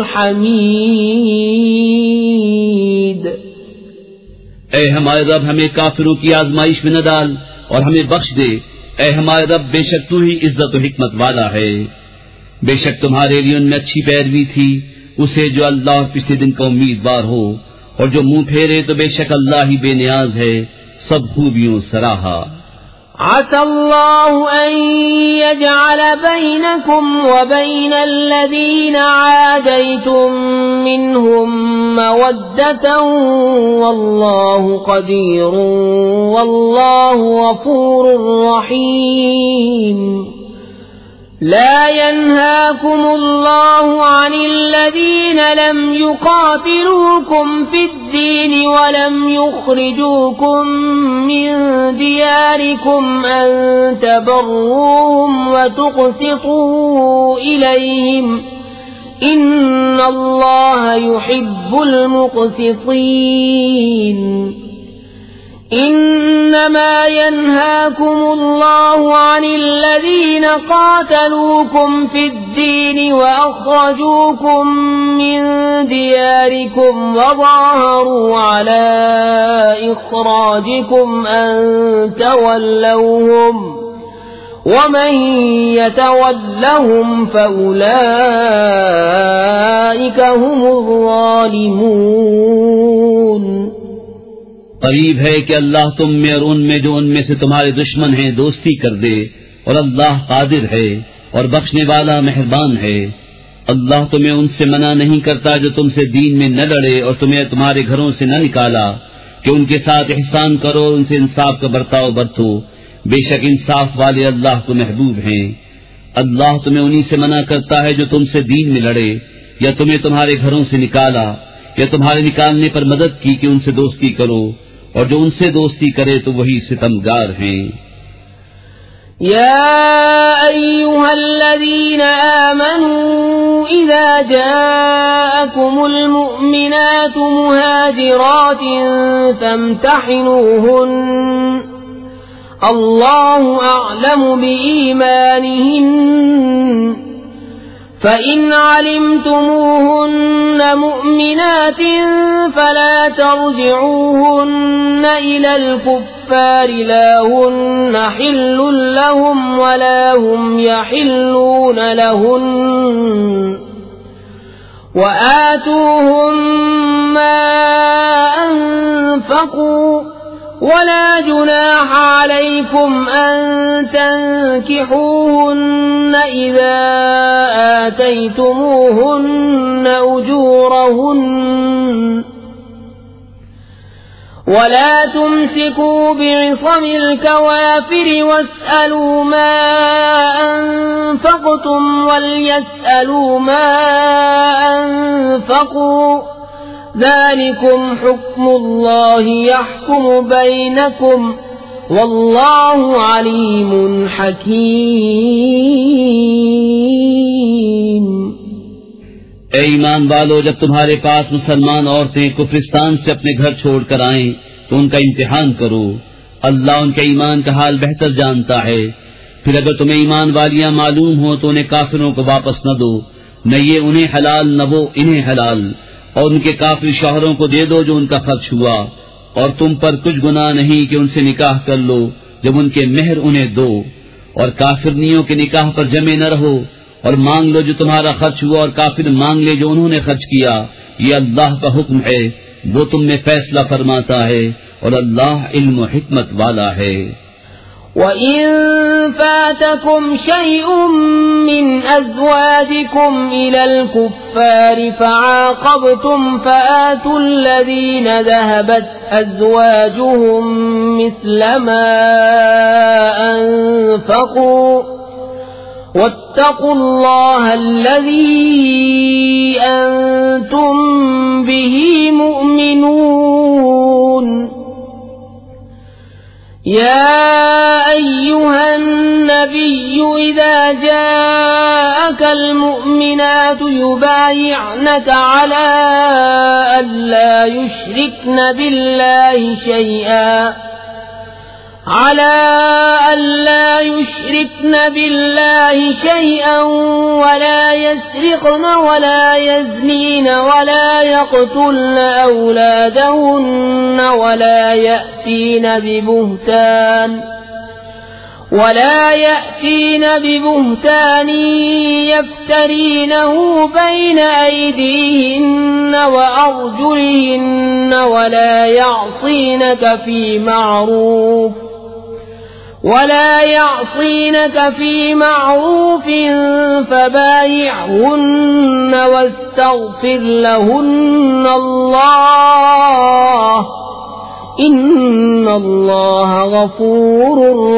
الحميد. اے ہمارے رب ہمیں کافروں کی آزمائش میں نہ ڈال اور ہمیں بخش دے. اے ہمارے رب بے شک تو ہی عزت و حکمت والا ہے. بے شک تمہارے لیے ان میں اچھی پیروی تھی اسے جو اللہ اور پچھلے دن کا امیدوار ہو، اور جو منہ پھیرے تو بے شک اللہ ہی بے نیاز ہے، سب خوبیوں سراہا. عسى الله أن يجعل بينكم وبين الذين عاديتم منهم مودة والله قدير والله غفور رحيم. لا ينهاكم الله عن الذين لم يقاتلوكم في الدين ولم يخرجوكم من دياركم أن تبروهم وتقسطوا إليهم إن الله يحب المقسطين. إنما ينهاكم الله عن الذين قاتلوكم في الدين وأخرجوكم من دياركم وظاهروا على إخراجكم أن تولوهم ومن يتولهم فأولئك هم الظالمون. قریب ہے کہ اللہ تم میں اور ان میں جو ان میں سے تمہارے دشمن ہیں دوستی کر دے، اور اللہ قادر ہے اور بخشنے والا مہربان ہے. اللہ تمہیں ان سے منع نہیں کرتا جو تم سے دین میں نہ لڑے اور تمہیں تمہارے گھروں سے نہ نکالا کہ ان کے ساتھ احسان کرو اور ان سے انصاف کا برتاؤ برتو. بے شک انصاف والے اللہ کو محبوب ہیں. اللہ تمہیں انہی سے منع کرتا ہے جو تم سے دین میں لڑے یا تمہیں تمہارے گھروں سے نکالا یا تمہارے نکالنے پر مدد کی کہ ان سے دوستی کرو، اور جو ان سے دوستی کرے تو وہی ستمگار ہیں. يا أيها الذين آمنوا إذا جاءكم المؤمنات مهاجرات فامتحنوهن الله أعلم بإيمانهن فإن علمتموهن مؤمنات فلا ترجعوهن إلى الكفار لا هن حل لهم ولا هم يحلون لهن وآتوهم ما أنفقوا ولا جناح عليكم أن تنكحوهن إذا آتيتموهن أجورهن ولا تمسكوا بعصم الكوافر واسألوا ما أنفقتم وليسألوا ما أنفقوا ذلكم حكم الله يحكم بينكم والله عليم حكيم. اے ایمان والو، جب تمہارے پاس مسلمان عورتیں کفرستان سے اپنے گھر چھوڑ کر آئیں تو ان کا امتحان کرو. اللہ ان کے ایمان کا حال بہتر جانتا ہے. پھر اگر تمہیں ایمان والیاں معلوم ہو تو انہیں کافروں کو واپس نہ دو، نہ یہ انہیں حلال نہ وہ انہیں حلال، اور ان کے کافر شوہروں کو دے دو جو ان کا خرچ ہوا، اور تم پر کچھ گناہ نہیں کہ ان سے نکاح کر لو جب ان کے مہر انہیں دو، اور کافرنیوں کے نکاح پر جمے نہ رہو، اور مانگ لو جو تمہارا خرچ ہوا اور کافر مانگ لے جو انہوں نے خرچ کیا. یہ اللہ کا حکم ہے، وہ تم نے فیصلہ فرماتا ہے، اور اللہ علم و حکمت والا ہے. وَإِن فَاتَكُمْ شَيْءٌ مِّنْ أَزْوَاجِكُمْ إِلَى الْكُفَّارِ فَعَاقَبْتُمْ فَآتُوا الَّذِينَ ذَهَبَتْ أَزْوَاجُهُمْ مِثْلَ مَا أَنفَقُوا وَاتَّقُوا اللَّهَ الَّذِي أَنتُم بِهِ مُؤْمِنُونَ. يا أيها النبي إذا جاءك المؤمنات يبايعنك على أن لا يشركن بالله شيئا على أن لا يشركن بالله شيئا ولا يسرقن ولا يزنين ولا يقتلن أولادهن ولا يأتين ببهتان ولا يأتين ببهتان يفترينه بين أيديهن وأرجلهن ولا يعصينك في معروف ولا يعصينك في معروف فبايعهن واستغفر لهن الله إن الله غفور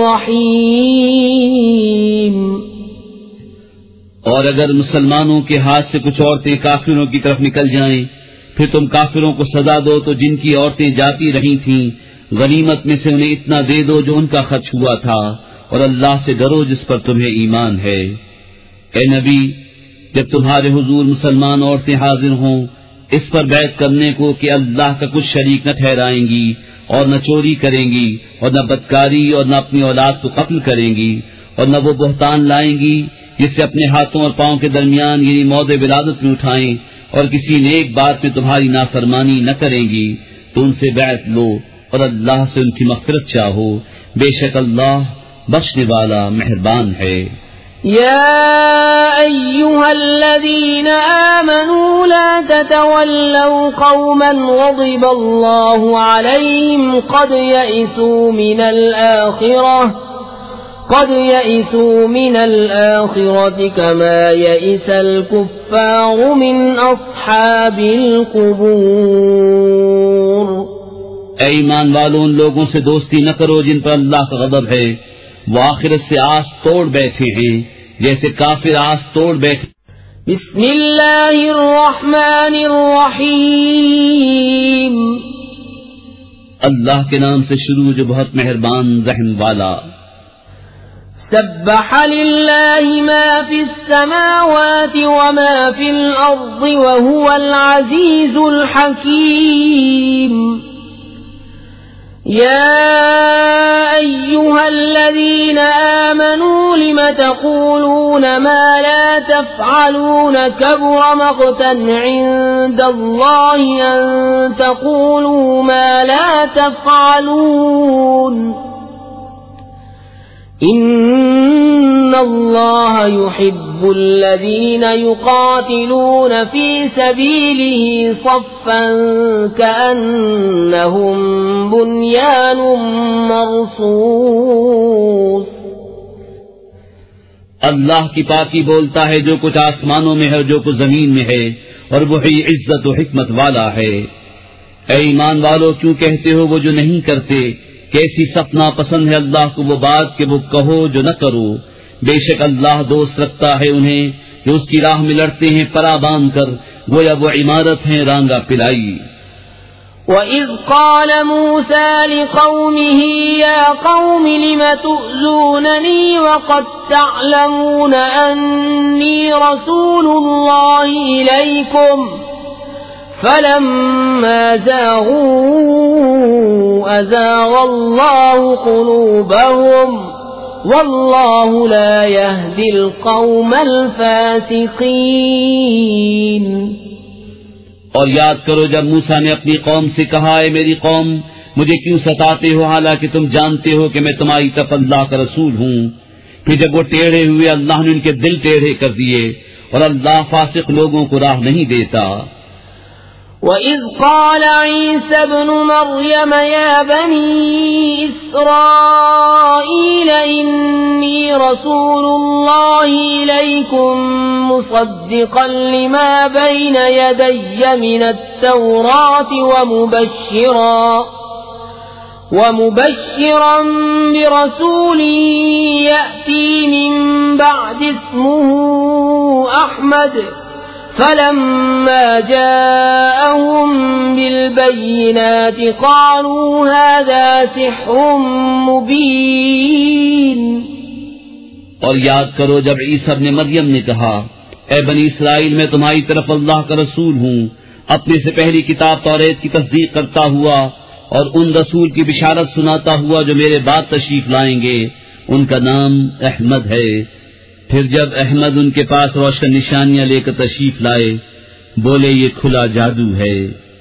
رحيم۔ اور اگر مسلمانوں کے ہاتھ سے کچھ عورتیں کافروں کی طرف نکل جائیں پھر تم کافروں کو سزا دو تو جن کی عورتیں جاتی رہی تھیں غنیمت میں سے انہیں اتنا دے دو جو ان کا خرچ ہوا تھا، اور اللہ سے ڈرو جس پر تمہیں ایمان ہے۔ اے نبی، جب تمہارے حضور مسلمان عورتیں حاضر ہوں اس پر بیعت کرنے کو کہ اللہ کا کچھ شریک نہ ٹھہرائیں گی اور نہ چوری کریں گی اور نہ بدکاری اور نہ اپنی اولاد کو قتل کریں گی اور نہ وہ بہتان لائیں گی جسے اپنے ہاتھوں اور پاؤں کے درمیان یعنی موضع ولادت میں اٹھائیں، اور کسی نیک بات میں تمہاری نافرمانی نہ کریں گی، تو ان سے بیعت لو اور اللہ سے ان کی مغفرت چاہو، بے شک اللہ بخشنے والا مہربان ہے۔ يا أيها الذين آمنوا لا تتولوا قوما غضب الله عليهم قد يئسوا من الآخرة قد يئسوا من الآخرة كما يئس الكفار من أصحاب القبور۔ اے ایمان والوں، ان لوگوں سے دوستی نہ کرو جن پر اللہ کا غضب ہے، وہ آخرت سے آس توڑ بیٹھے ہیں جیسے کافر آس توڑ بیٹھے۔ بسم اللہ الرحمن الرحیم، اللہ کے نام سے شروع جو بہت مہربان رحم والا۔ سبح للہ ما فی السماوات وما فی الارض وهو العزیز الحکیم۔ يا أيها الذين آمنوا لم تقولون ما لا تفعلون كبر مقتا عند الله أن تقولوا ما لا تفعلون إن الله يحب الذين يقاتلون في سبيله صفا كأنهم بنيان مرصوص۔ اللہ کی پاکی بولتا ہے جو کچھ آسمانوں میں ہے اور جو کچھ زمین میں ہے، اور وہی عزت و حکمت والا ہے۔ اے ایمان والو، کیوں کہتے ہو وہ جو نہیں کرتے؟ کیسی سپنا پسند ہے اللہ کو وہ بات کہ وہ کہو جو نہ کرو۔ بے شک اللہ دوست رکھتا ہے انہیں جو اس کی راہ میں لڑتے ہیں پرا باندھ کر، گویا وہ عمارت ہیں رانگا پلائی۔ وَإِذْ قَالَ مُوسَى لِقَوْمِهِ يَا قَوْمِ لِمَ تُؤْذُونَنِي وَقَدْ تَعْلَمُونَ أَنِّي رَسُولُ اللَّهِ إِلَيْكُمْ فَلَمَّا زَاغُوا أَزَاغَ اللَّهُ قُلُوبَهُمْ وَاللَّهُ لَا يَهْدِي الْقَوْمَ الْفَاسِقِينَ۔ اور یاد کرو جب موسیٰ نے اپنی قوم سے کہا، اے میری قوم مجھے کیوں ستاتے ہو حالانکہ تم جانتے ہو کہ میں تمہاری طرف اللہ کا رسول ہوں۔ پھر جب وہ ٹیڑھے ہوئے اللہ نے ان کے دل ٹیڑھے کر دیے، اور اللہ فاسق لوگوں کو راہ نہیں دیتا۔ وَإِذْ قَالَ عِيسَى ابْنُ مَرْيَمَ يَا بَنِي إِسْرَائِيلَ إِنِّي رَسُولُ اللَّهِ إِلَيْكُمْ مُصَدِّقًا لِمَا بَيْنَ يَدَيَّ مِنَ التَّوْرَاةِ وَمُبَشِّرًا وَمُبَشِّرًا بِرَسُولٍ يَأْتِي مِن بَعْدِ اسْمُهُ أَحْمَدُ فلما جاءهم بالبينات قالوا هذا سحر مبين. اور یاد کرو جب عیسی ابن مریم نے کہا اے بنی اسرائیل میں تمہاری طرف اللہ کا رسول ہوں، اپنے سے پہلی کتاب توریت کی تصدیق کرتا ہوا اور ان رسول کی بشارت سناتا ہوا جو میرے بعد تشریف لائیں گے، ان کا نام احمد ہے. پھر جب احمد ان کے پاس روشن نشانیاں لے کر تشریف لائے بولے یہ کھلا جادو ہے.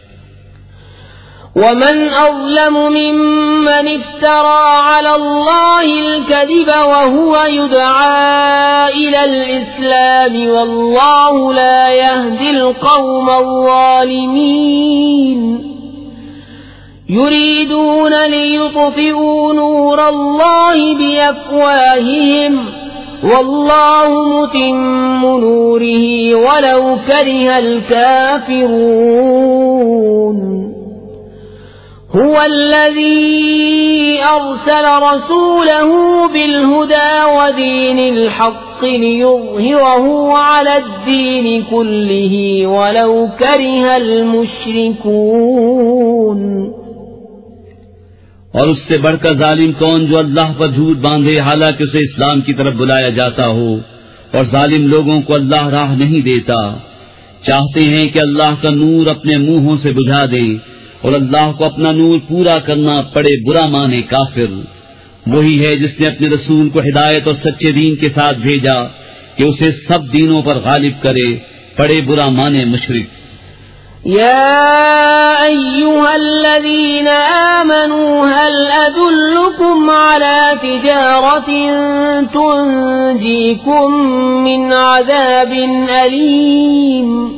ومن أظلم ممن افترى على الله الكذب وهو يدعى إلى الإسلام والله لا يهدي القوم الظالمين. يريدون ليطفئوا نور الله بأفواههم والله متم نوره ولو كره الكافرون. هو الذي أرسل رسوله بالهدى ودين الحق ليظهره على الدين كله ولو كره المشركون. اور اس سے بڑھ کر ظالم کون جو اللہ پر جھوٹ باندھے حالانکہ اسے اسلام کی طرف بلایا جاتا ہو، اور ظالم لوگوں کو اللہ راہ نہیں دیتا. چاہتے ہیں کہ اللہ کا نور اپنے منہوں سے بجھا دے، اور اللہ کو اپنا نور پورا کرنا پڑے برا مانے کافر. وہی ہے جس نے اپنے رسول کو ہدایت اور سچے دین کے ساتھ بھیجا کہ اسے سب دینوں پر غالب کرے، پڑے برا مانے مشرک. يا أيها الذين آمنوا هل أدلكم على تجارة تنجيكم من عذاب أليم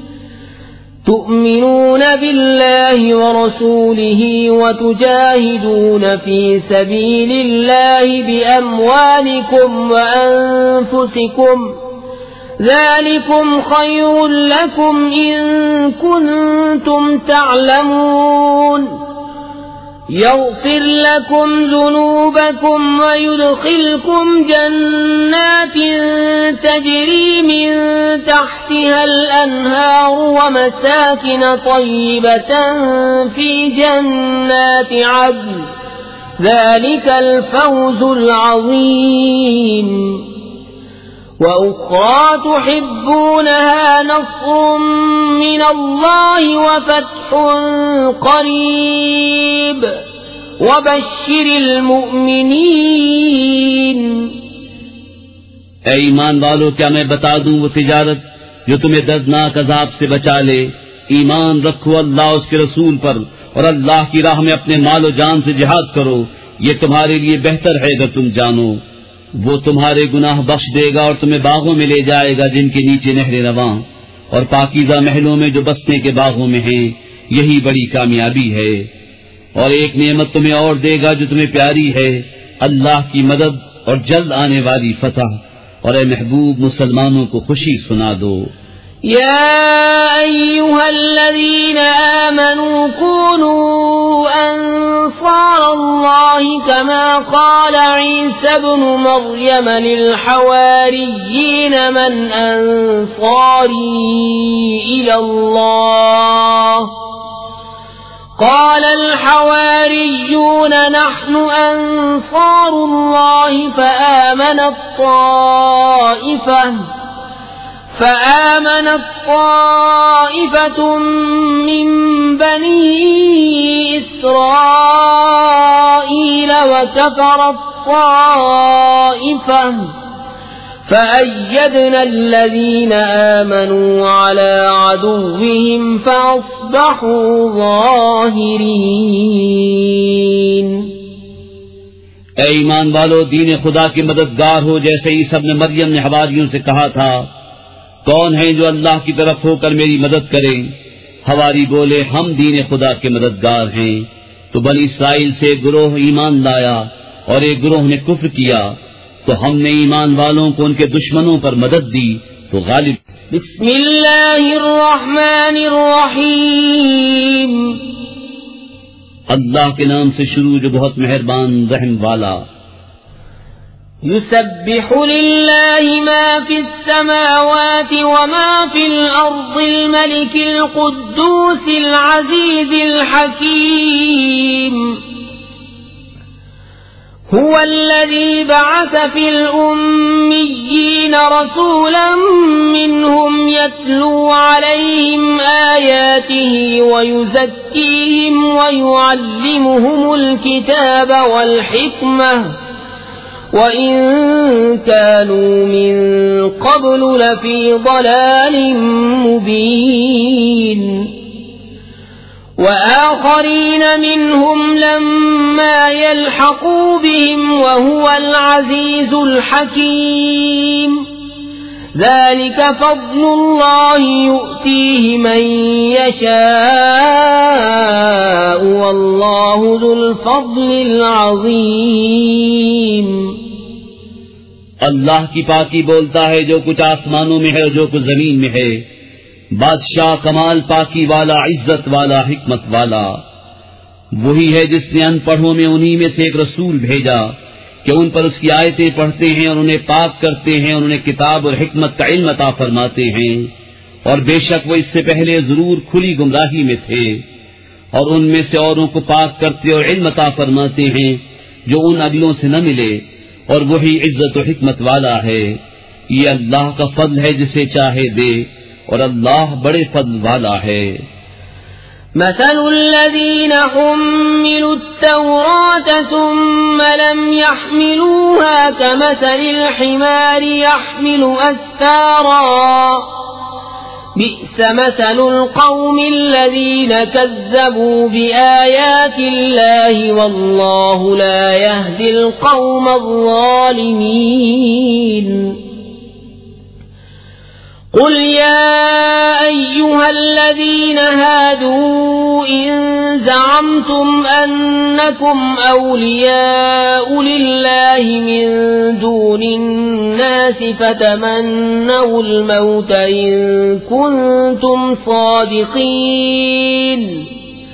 تؤمنون بالله ورسوله وتجاهدون في سبيل الله بأموالكم وأنفسكم ذلكم خير لكم إن كنتم تعلمون. يغفر لكم ذنوبكم ويدخلكم جنات تجري من تحتها الأنهار ومساكن طيبة في جنات عدن ذلك الفوز العظيم. وأخرى تحبونها نصر من الله وفتح قريب وبشر المؤمنين. اے ایمان والو کیا میں بتا دوں وہ تجارت جو تمہیں دردناک عذاب سے بچا لے؟ ایمان رکھو اللہ اس کے رسول پر اور اللہ کی راہ میں اپنے مال و جان سے جہاد کرو، یہ تمہارے لیے بہتر ہے اگر تم جانو. وہ تمہارے گناہ بخش دے گا اور تمہیں باغوں میں لے جائے گا جن کے نیچے نہریں رواں، اور پاکیزہ محلوں میں جو بسنے کے باغوں میں ہیں، یہی بڑی کامیابی ہے. اور ایک نعمت تمہیں اور دے گا جو تمہیں پیاری ہے، اللہ کی مدد اور جلد آنے والی فتح. اور اے محبوب مسلمانوں کو خوشی سنا دو. يا أيها الذين آمنوا كونوا أنصار الله كما قال عيسى ابن مريم للحواريين من أنصاري إلى الله قال الحواريون نحن أنصار الله فآمنت طائفة فآمنت طائفة من بني إسرائيل وكفرت طائفة فأيدنا الذين آمنوا على عدوهم فأصبحوا ظاهرين. اے ایمان والو دین خدا کے مددگار ہو جیسے عیسی ابن مریم نے حواریوں سے کہا تھا کون ہیں جو اللہ کی طرف ہو کر میری مدد کریں؟ حواری بولے ہم دین خدا کے مددگار ہیں. تو بنی اسرائیل سے ایک گروہ ایمان لایا اور ایک گروہ نے کفر کیا، تو ہم نے ایمان والوں کو ان کے دشمنوں پر مدد دی تو غالب. بسم اللہ الرحمن الرحیم. اللہ کے نام سے شروع جو بہت مہربان رحم والا. يسبح لله ما في السماوات وما في الأرض الملك القدوس العزيز الحكيم هو الذي بعث في الأميين رسولا منهم يتلو عليهم آياته ويزكيهم ويعلمهم الكتاب والحكمة وَإِن كَانُوا مِن قَبْلُ لَفِي ضَلَالٍ مُبِينٍ وَآخَرِينَ مِنْهُمْ لَمَّا يَلْحَقُوا بِهِمْ وَهُوَ الْعَزِيزُ الْحَكِيمُ ذَلِكَ فَضْلُ اللَّهِ يُؤْتِيهِ مَن يَشَاءُ وَاللَّهُ ذُو الْفَضْلِ الْعَظِيمِ اللہ کی پاکی بولتا ہے جو کچھ آسمانوں میں ہے اور جو کچھ زمین میں ہے. بادشاہ کمال پاکی والا، عزت والا، حکمت والا وہی ہے جس نے ان پڑھوں میں انہی میں سے ایک رسول بھیجا کہ ان پر اس کی آیتیں پڑھتے ہیں اور انہیں پاک کرتے ہیں اور انہیں کتاب اور حکمت کا علم عطا فرماتے ہیں، اور بے شک وہ اس سے پہلے ضرور کھلی گمراہی میں تھے، اور ان میں سے اوروں کو پاک کرتے اور علم عطا فرماتے ہیں جو ان اگلوں سے نہ ملے، اور وہی عزت و حکمت والا ہے. یہ اللہ کا فضل ہے جسے چاہے دے، اور اللہ بڑے فضل والا ہے. مثل الذين حملوا التوراة ثم لم يحملوها كمثل الحمار يحمل أسفارا بئس مثل القوم الذين كذبوا بآيات الله والله لا يهدي القوم الظالمين. قل يا أيها الذين هادوا إن زعمتم أنكم أولياء لله من دون الناس فتمنوا الموت إن كنتم صادقين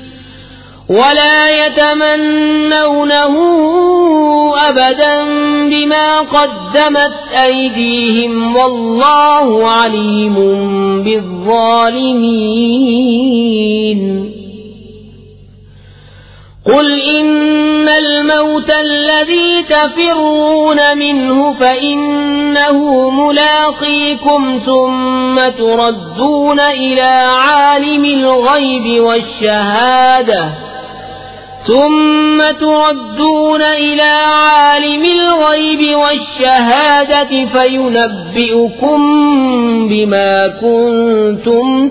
ولا يتمنونه أبدا بما قدمت أيديهم والله عليم بالظالمين. قل إن الموت الذي تفرون منه فإنه ملاقيكم ثم تردون إلى عالم الغيب والشهادة ثم تردون إلى عالم الغيب والشهادة فينبئكم بما كنتم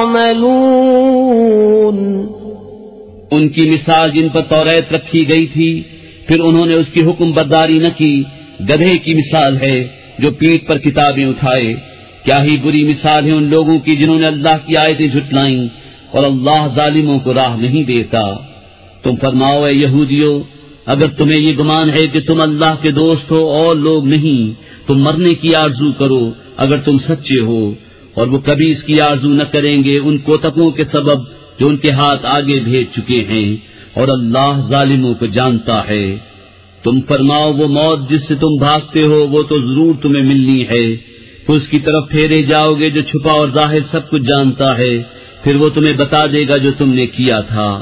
تعملون. ان کی مثال جن پر توریت رکھی گئی تھی پھر انہوں نے اس کی حکم برداری نہ کی، گدھے کی مثال ہے جو پیٹھ پر کتابیں اٹھائے. کیا ہی بری مثال ہے ان لوگوں کی جنہوں نے اللہ کی آیتیں جھٹلائیں، اور اللہ ظالموں کو راہ نہیں دیتا. تم فرماؤ اے یہودیو، اگر تمہیں یہ گمان ہے کہ تم اللہ کے دوست ہو اور لوگ نہیں، تم مرنے کی آرزو کرو اگر تم سچے ہو، اور وہ کبھی اس کی آرزو نہ کریں گے ان کوتکوں کے سبب جو ان کے ہاتھ آگے بھیج چکے ہیں، اور اللہ ظالموں کو جانتا ہے. تم فرماؤ وہ موت جس سے تم بھاگتے ہو وہ تو ضرور تمہیں ملنی ہے، پھر اس کی طرف پھیرے جاؤ گے جو چھپا اور ظاہر سب کچھ جانتا ہے، پھر وہ تمہیں بتا دے گا جو تم نے کیا تھا.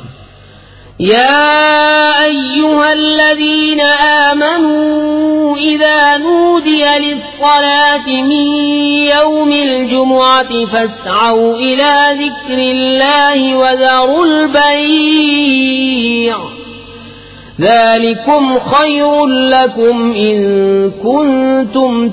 يا أيها الذين آمنوا إذا نودي للصلاة من يوم الجمعة فاسعوا إلى ذكر الله وذروا البيع ذلكم خير لكم إن كنتم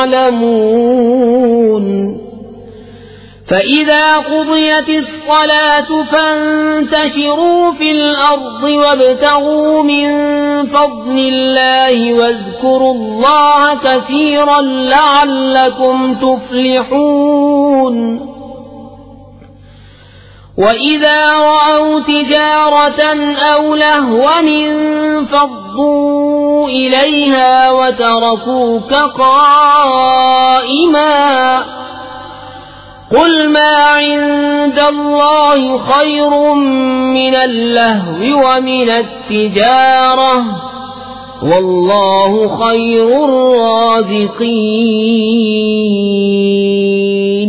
تعلمون. فإذا قضيت الصلاة فانتشروا في الأرض وابتغوا من فضل الله واذكروا الله كثيرا لعلكم تفلحون. وإذا رأوا تجارة أو لهوا انفضوا إليها وتركوك قائما قل ما عند الله خير من اللهو ومن التجارة واللہ خیر الرازقین۔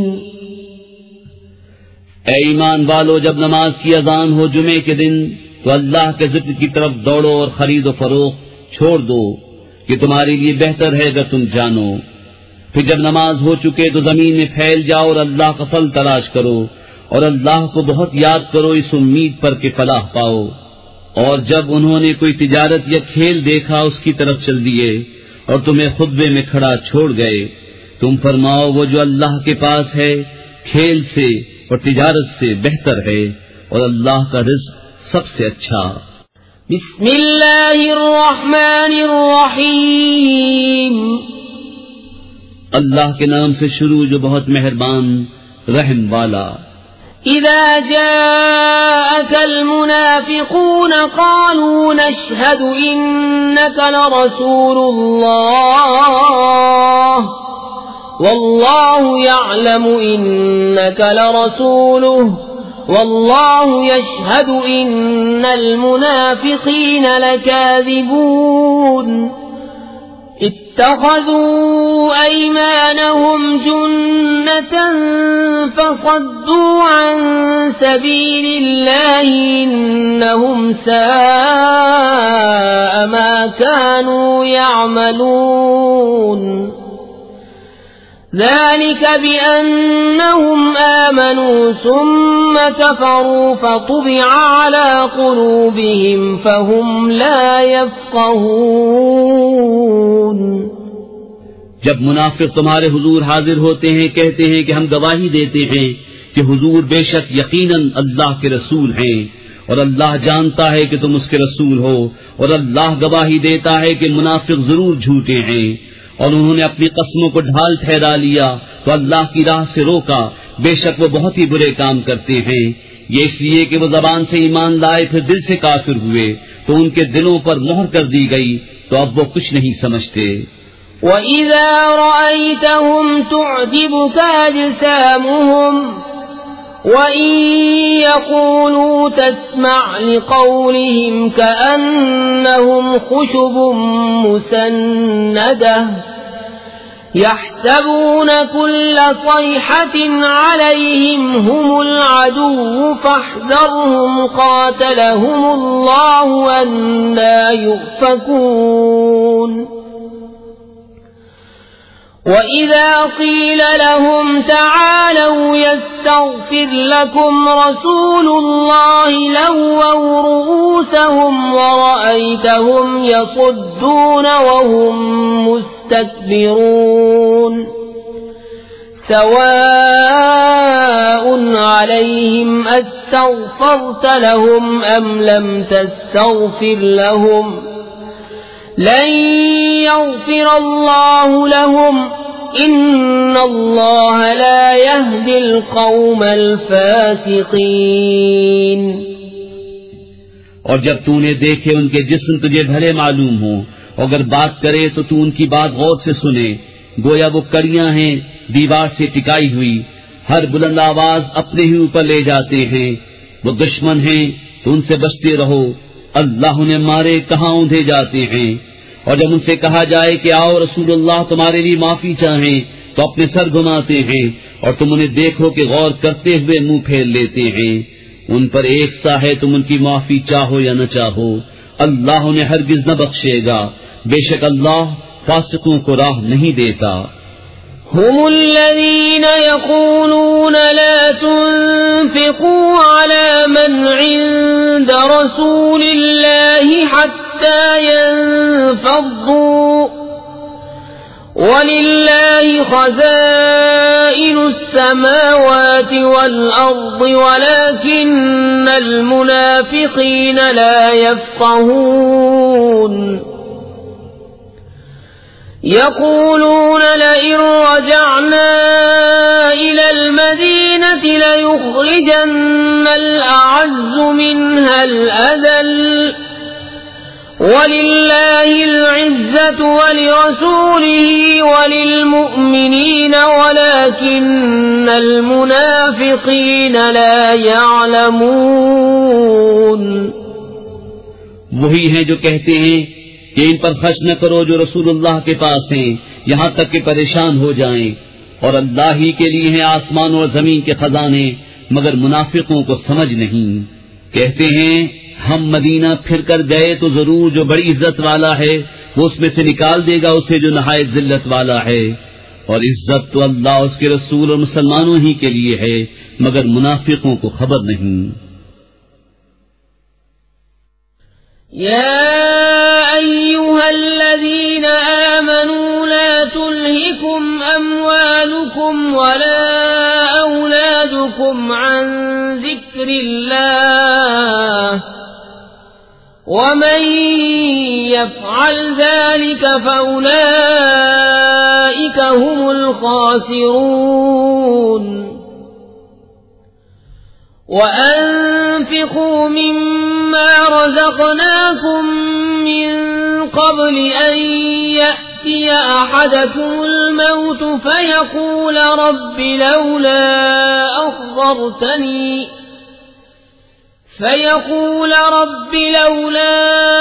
اے ایمان والو، جب نماز کی اذان ہو جمعے کے دن تو اللہ کے ذکر کی طرف دوڑو اور خرید و فروخت چھوڑ دو، کہ تمہارے لیے بہتر ہے اگر تم جانو۔ پھر جب نماز ہو چکے تو زمین میں پھیل جاؤ اور اللہ کا فضل تلاش کرو، اور اللہ کو بہت یاد کرو اس امید پر کہ فلاح پاؤ۔ اور جب انہوں نے کوئی تجارت یا کھیل دیکھا اس کی طرف چل دیے اور تمہیں خطبے میں کھڑا چھوڑ گئے، تم فرماؤ وہ جو اللہ کے پاس ہے کھیل سے اور تجارت سے بہتر ہے، اور اللہ کا رزق سب سے اچھا۔ بسم اللہ الرحمن الرحیم۔ اللہ کے نام سے شروع جو بہت مہربان رحم والا۔ اذا جاءك المنافقون قالوا نشهد انك لرسول الله والله يعلم انك لرسوله والله يشهد ان المنافقين لكاذبون اتخذوا أيمانهم جنة فصدوا عن سبيل الله إنهم ساء ما كانوا يعملون ذلك بأنهم آمنوا ثم كفروا فطبع على قلوبهم فهم لا يفقهون۔ جب منافق تمہارے حضور حاضر ہوتے ہیں کہتے ہیں کہ ہم گواہی دیتے ہیں کہ حضور بے شک یقیناً اللہ کے رسول ہیں، اور اللہ جانتا ہے کہ تم اس کے رسول ہو، اور اللہ گواہی دیتا ہے کہ منافق ضرور جھوٹے ہیں، اور انہوں نے اپنی قسموں کو ڈھال ٹھہرا لیا تو اللہ کی راہ سے روکا، بے شک وہ بہت ہی برے کام کرتے ہیں۔ یہ اس لیے کہ وہ زبان سے ایمان لائے پھر دل سے کافر ہوئے تو ان کے دلوں پر مہر کر دی گئی، تو اب وہ کچھ نہیں سمجھتے۔ وَإِذَا رَأَيْتَهُمْ تُعْجِبُكَ أَجْسَامُهُمْ وَإِن يَقُولُوا تَسْمَعْ لِقَوْلِهِمْ كَأَنَّهُمْ خُشُبٌ مُّسَنَّدَةٌ يَحْسَبُونَ كُلَّ صَيْحَةٍ عَلَيْهِمْ هُمُ الْعَدُوُّ فَاحْذَرْهُمْ قَاتَلَهُمُ اللَّهُ أَنَّىٰ يُؤْفَكُونَ۔ وَإِذَا قِيلَ لَهُمْ تَعَالَوْا يَسْتَغْفِرْ لَكُمْ رَسُولُ اللَّهِ لَوَّوْا رُءُوسَهُمْ وَرَأَيْتَهُمْ يَصُدُّونَ وَهُمْ مُسْتَكْبِرُونَ سَوَاءٌ عَلَيْهِمْ أَسْتَغْفَرْتَ لَهُمْ أَمْ لَمْ تَسْتَغْفِرْ لَهُمْ لن يغفر الله لهم إن الله لا يهدي القوم الفاسقين۔ اور جب تو نے دیکھے ان کے جسم تجھے بھلے معلوم ہوں، اگر بات کرے تو تو ان کی بات غور سے سنے، گویا وہ کڑیاں ہیں دیوار سے ٹکائی ہوئی، ہر بلند آواز اپنے ہی اوپر لے جاتے ہیں، وہ دشمن ہیں تو ان سے بچتے رہو، اللہ انہیں مارے کہاں اوندھے جاتے ہیں۔ اور جب ان سے کہا جائے کہ آؤ رسول اللہ تمہارے لیے معافی چاہیں تو اپنے سر گھماتے ہیں، اور تم انہیں دیکھو کہ غور کرتے ہوئے منہ پھیر لیتے ہیں۔ ان پر ایک سا ہے تم ان کی معافی چاہو یا نہ چاہو، اللہ انہیں ہرگز نہ بخشے گا، بے شک اللہ فاسقوں کو راہ نہیں دیتا۔ هم الذين يقولون لا تنفقوا على من عند رسول الله حتى ينفضوا ولله خزائن السماوات والأرض ولكن المنافقين لا يفقهون يقولون لئن رجعنا إلى المدينة ليخرجن الأعز منها الأذل ولله العزة ولرسوله وللمؤمنين ولكن المنافقين لا يعلمون۔ وہی ہیں جو کہتے ہیں کہ ان پر خرچ نہ کرو جو رسول اللہ کے پاس ہیں یہاں تک کہ پریشان ہو جائیں، اور اللہ ہی کے لیے ہیں آسمان اور زمین کے خزانے، مگر منافقوں کو سمجھ نہیں۔ کہتے ہیں ہم مدینہ پھر کر گئے تو ضرور جو بڑی عزت والا ہے وہ اس میں سے نکال دے گا اسے جو نہایت ذلت والا ہے، اور عزت تو اللہ اس کے رسول اور مسلمانوں ہی کے لیے ہے، مگر منافقوں کو خبر نہیں۔ يا أيها الذين آمنوا لا تلهكم أموالكم ولا أولادكم عن ذكر الله ومن يفعل ذلك فأولئك هم الخاسرون وأنفقوا مما رزقناكم من قبل أن يأتي أحدكم الموت فيقول رب لولا أخرتني فيقول رب لولا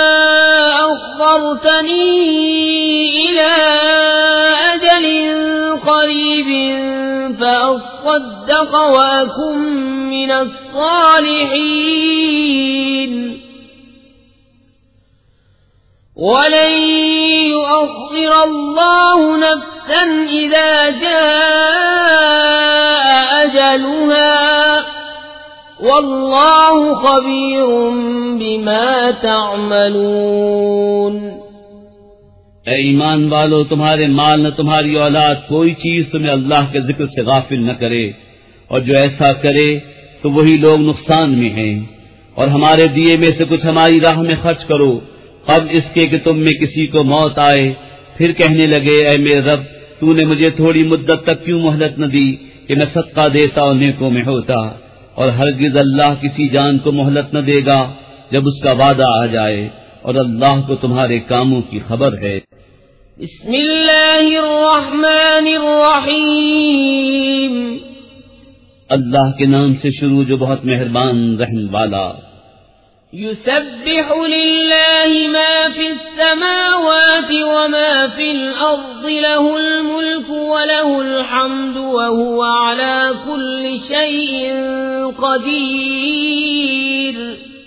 أخرتني إلى أجل قريب فأصدق وأكن من الصالحين ولن يؤخر الله نفسا إذا جاء أجلها والله خبير بما تعملون۔ اے ایمان والو، تمہارے مال نہ تمہاری اولاد کوئی چیز تمہیں اللہ کے ذکر سے غافل نہ کرے، اور جو ایسا کرے تو وہی لوگ نقصان میں ہیں۔ اور ہمارے دیے میں سے کچھ ہماری راہ میں خرچ کرو قبل اس کے کہ تم میں کسی کو موت آئے، پھر کہنے لگے اے میرے رب تو نے مجھے تھوڑی مدت تک کیوں مہلت نہ دی کہ میں صدقہ دیتا اور نیکوں میں ہوتا، اور ہرگز اللہ کسی جان کو مہلت نہ دے گا جب اس کا وعدہ آ جائے، اور اللہ کو تمہارے کاموں کی خبر ہے۔ بسم اللہ الرحمن الرحیم، اللہ کے نام سے شروع جو بہت مہربان رحم والا۔ يسبح لله ما في السماوات وما في الأرض له الملك وله الحمد وهو على كل شيء قدير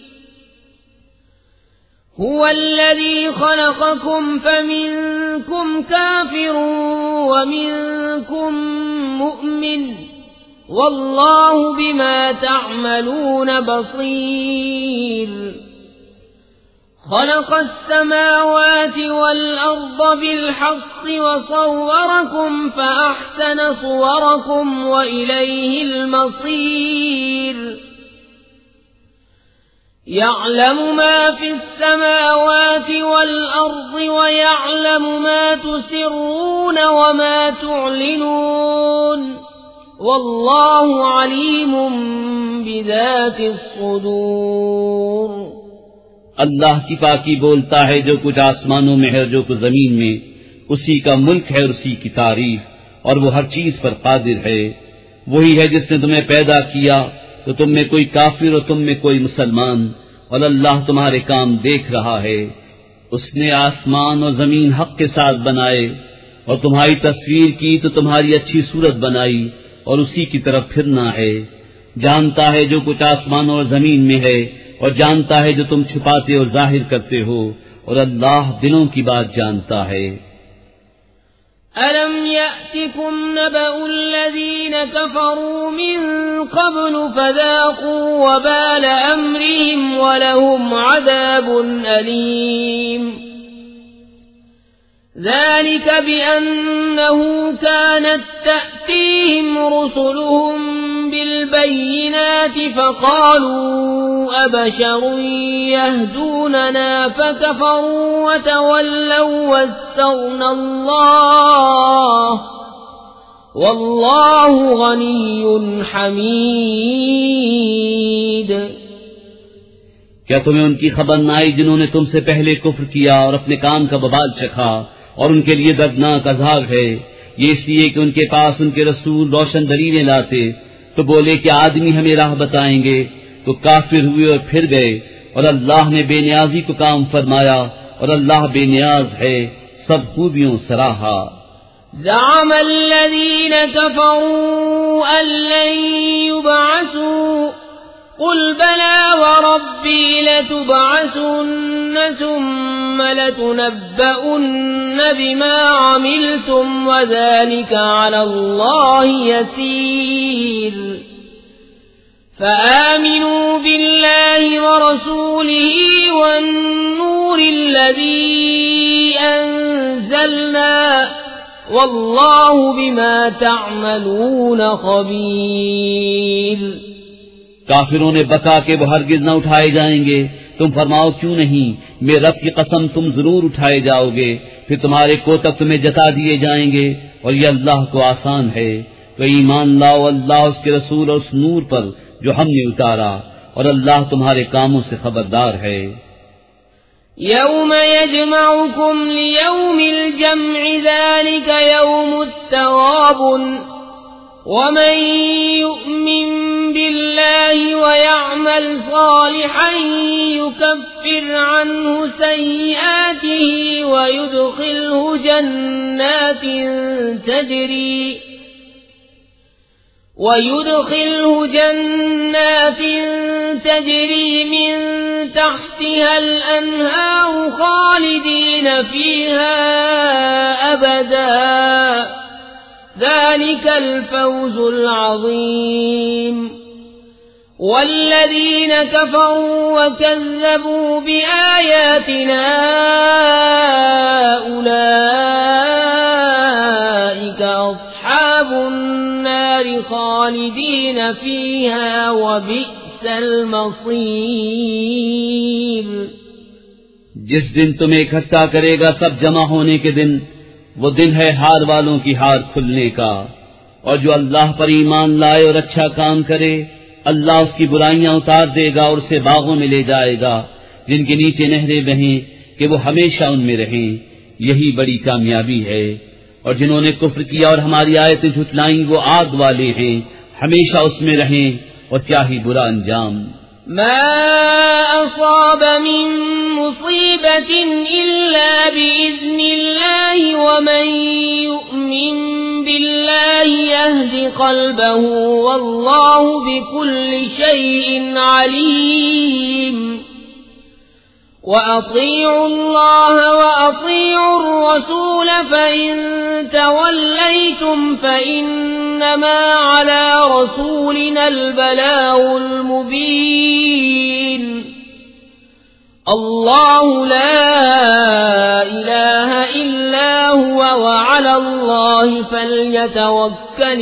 هو الذي خلقكم فمنكم كافر ومنكم مؤمن والله بما تعملون بصير خلق السماوات والأرض بالحق وصوركم فأحسن صوركم وإليه المصير يعلم ما في السماوات والأرض ويعلم ما تسرون وما تعلنون واللہ علیم بذات الصدور۔ اللہ کی پاکی بولتا ہے جو کچھ آسمانوں میں ہے اور جو کچھ زمین میں، اسی کا ملک ہے اور اسی کی تعریف، اور وہ ہر چیز پر قادر ہے۔ وہی ہے جس نے تمہیں پیدا کیا تو تم میں کوئی کافر اور تم میں کوئی مسلمان، اور اللہ تمہارے کام دیکھ رہا ہے۔ اس نے آسمان اور زمین حق کے ساتھ بنائے اور تمہاری تصویر کی تو تمہاری اچھی صورت بنائی، اور اسی کی طرف پھرنا ہے۔ جانتا ہے جو کچھ آسمانوں اور زمین میں ہے، اور جانتا ہے جو تم چھپاتے اور ظاہر کرتے ہو، اور اللہ دلوں کی بات جانتا ہے۔ أَلَمْ يَأْتِكُمْ نَبَأُ الَّذِينَ كَفَرُوا مِنْ قَبْلُ فَذَاقُوا وَبَالَ أَمْرِهِمْ وَلَهُمْ عَذَابٌ أَلِيمٌ ذلك بأنه كانت تأتيهم رسلهم بالبينات فقالوا أبشر يهدوننا فكفروا وتولوا واستغنى الله والله غني حميد۔ کیا تمہیں ان کی خبر نہ آئی جنہوں نے تم سے پہلے کفر کیا اور اپنے کام کا وبال چکھا، اور ان کے لیے دردناک عذاب ہے؟ یہ اس لیے کہ ان کے پاس ان کے رسول روشن دلیلیں لاتے تو بولے کہ آدمی ہمیں راہ بتائیں گے، تو کافر ہوئے اور پھر گئے، اور اللہ نے بے نیازی کو کام فرمایا اور اللہ بے نیاز ہے سب خوبیوں سراہا۔ زعم الذين كفروا أن لن يبعثوا قل بلى وربي لتبعثن ثم لتنبؤن بما عملتم وذلك على الله يسير فآمنوا بالله ورسوله والنور الذي أنزلنا واللہ بما تعملون خبیر۔ کافروں نے بکا کہ وہ ہرگز نہ اٹھائے جائیں گے، تم فرماؤ کیوں نہیں، میرے رب کی قسم تم ضرور اٹھائے جاؤ گے، پھر تمہارے کوتک تمہیں جتا دیے جائیں گے، اور یہ اللہ کو آسان ہے۔ تو ایمان لاؤ اللہ اس کے رسول اور اس نور پر جو ہم نے اتارا، اور اللہ تمہارے کاموں سے خبردار ہے۔ يوم يجمعكم ليوم الجمع ذلك يوم التغابن ومن يؤمن بالله ويعمل صالحا يكفر عنه سيئاته ويدخله جنات تجري ويدخله جنات تجري من تحتها الأنهار خالدين فيها أبدا ذلك الفوز العظيم والذين كفروا وكذبوا بآياتنا أولئك أصحاب النار خالدين فيها وبئس المصير۔ جس دن تمہیں اکٹھا کرے گا سب جمع ہونے کے دن، وہ دن ہے ہار والوں کی ہار کھلنے کا، اور جو اللہ پر ایمان لائے اور اچھا کام کرے اللہ اس کی برائیاں اتار دے گا اور اسے باغوں میں لے جائے گا جن کے نیچے نہریں بہیں کہ وہ ہمیشہ ان میں رہیں، یہی بڑی کامیابی ہے۔ اور جنہوں نے کفر کیا اور ہماری آیتیں جھٹلائیں وہ آگ والے ہیں، ہمیشہ اس میں رہیں، اور کیا ہی برا انجام۔ ما أصاب من مصيبة إلا بإذن الله ومن يؤمن بالله يهد قلبه والله بكل شيء عليم وأطيعوا الله وأطيعوا الرسول فإن توليتم فإنما على رسولنا البلاغ المبين الله لا إله إلا هو وعلى الله فليتوكل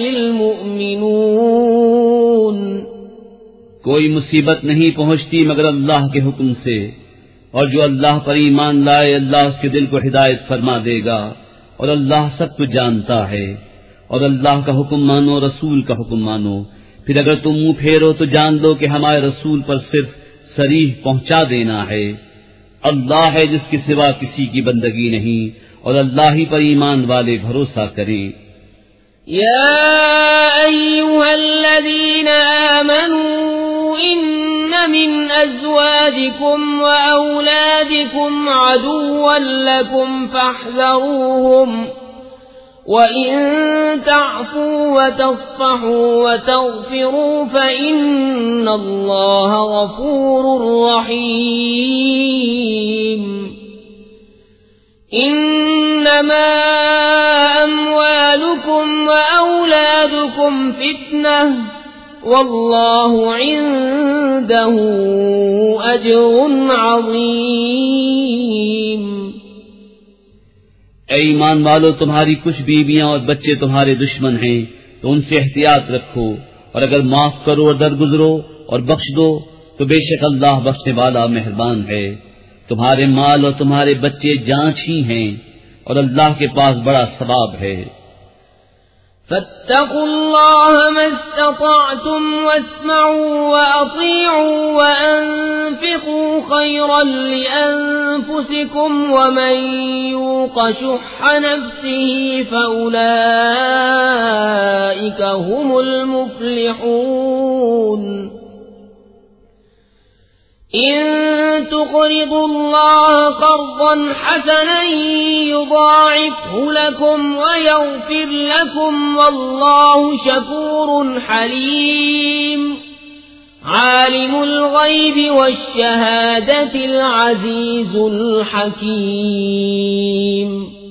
المؤمنون۔ کوئی مصیبت نہیں پہنچتی مگر اللہ کے حکم سے، اور جو اللہ پر ایمان لائے اللہ اس کے دل کو ہدایت فرما دے گا، اور اللہ سب کچھ جانتا ہے۔ اور اللہ کا حکم مانو، رسول کا حکم مانو، پھر اگر تم منہ پھیرو تو جان لو کہ ہمارے رسول پر صرف صریح پہنچا دینا ہے۔ اللہ ہے جس کے سوا کسی کی بندگی نہیں، اور اللہ ہی پر ایمان والے بھروسہ کریں۔ يا أيها الذين آمنوا إن من أزواجكم وأولادكم عدوا لكم فاحذروهم وإن تعفوا وتصفحوا وتغفروا فإن الله غفور رحيم۔ إنما أموالكم وأولادكم فتنة والله عنده أجر عظيم۔ اے ایمان والو، تمہاری کچھ بیویاں اور بچے تمہارے دشمن ہیں تو ان سے احتیاط رکھو، اور اگر معاف کرو اور درگزرو اور بخش دو تو بے شک اللہ بخشنے والا مہربان ہے۔ تمہارے مال اور تمہارے بچے جانچ ہی ہیں، اور اللہ کے پاس بڑا ثواب ہے۔ فاتقوا الله ما استطعتم واسمعوا وأطيعوا وأنفقوا خيرا لأنفسكم ومن يوق شح نفسه فأولئك هم المفلحون۔ إن تقرضوا الله قرضا حسنا يضاعفه لكم ويغفر لكم والله شكور حليم عالم الغيب والشهادة العزيز الحكيم.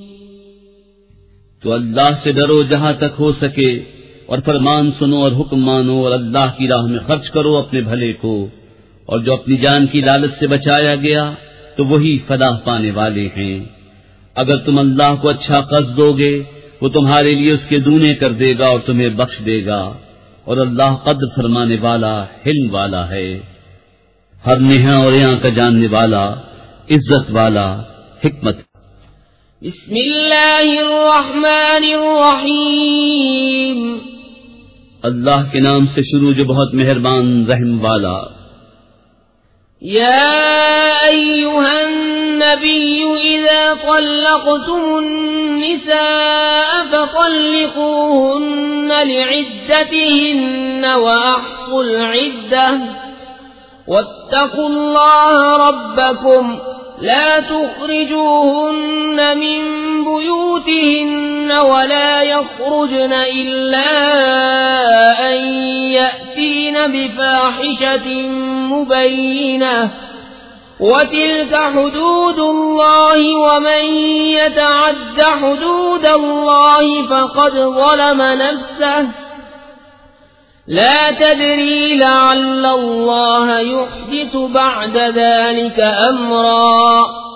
تو اللہ سے ڈرو جہاں تک ہو سکے اور فرمان سنو اور حکم مانو اور اللہ کی راہ میں خرچ کرو اپنے بھلے کو، اور جو اپنی جان کی لالچ سے بچایا گیا تو وہی فلاح پانے والے ہیں. اگر تم اللہ کو اچھا قرض دو گے وہ تمہارے لیے اس کے دونے کر دے گا اور تمہیں بخش دے گا، اور اللہ قدر فرمانے والا حلم والا ہے، ہر نہاں اور یہاں کا جاننے والا، عزت والا، حکمت. بسم اللہ الرحمن الرحیم. اللہ کے نام سے شروع جو بہت مہربان رحم والا. یا ایھا النبی اذا طلقتم النساء فطلقوهن لعدتهن واحصوا العدة واتقوا الله ربكم لا تخرجوهن من بيوتهن ولا يخرجن إلا أن يأتين بفاحشة مبينة وتلك حدود الله ومن يتعد حدود الله فقد ظلم نفسه لا تدري لعل الله يحدث بعد ذلك امرا.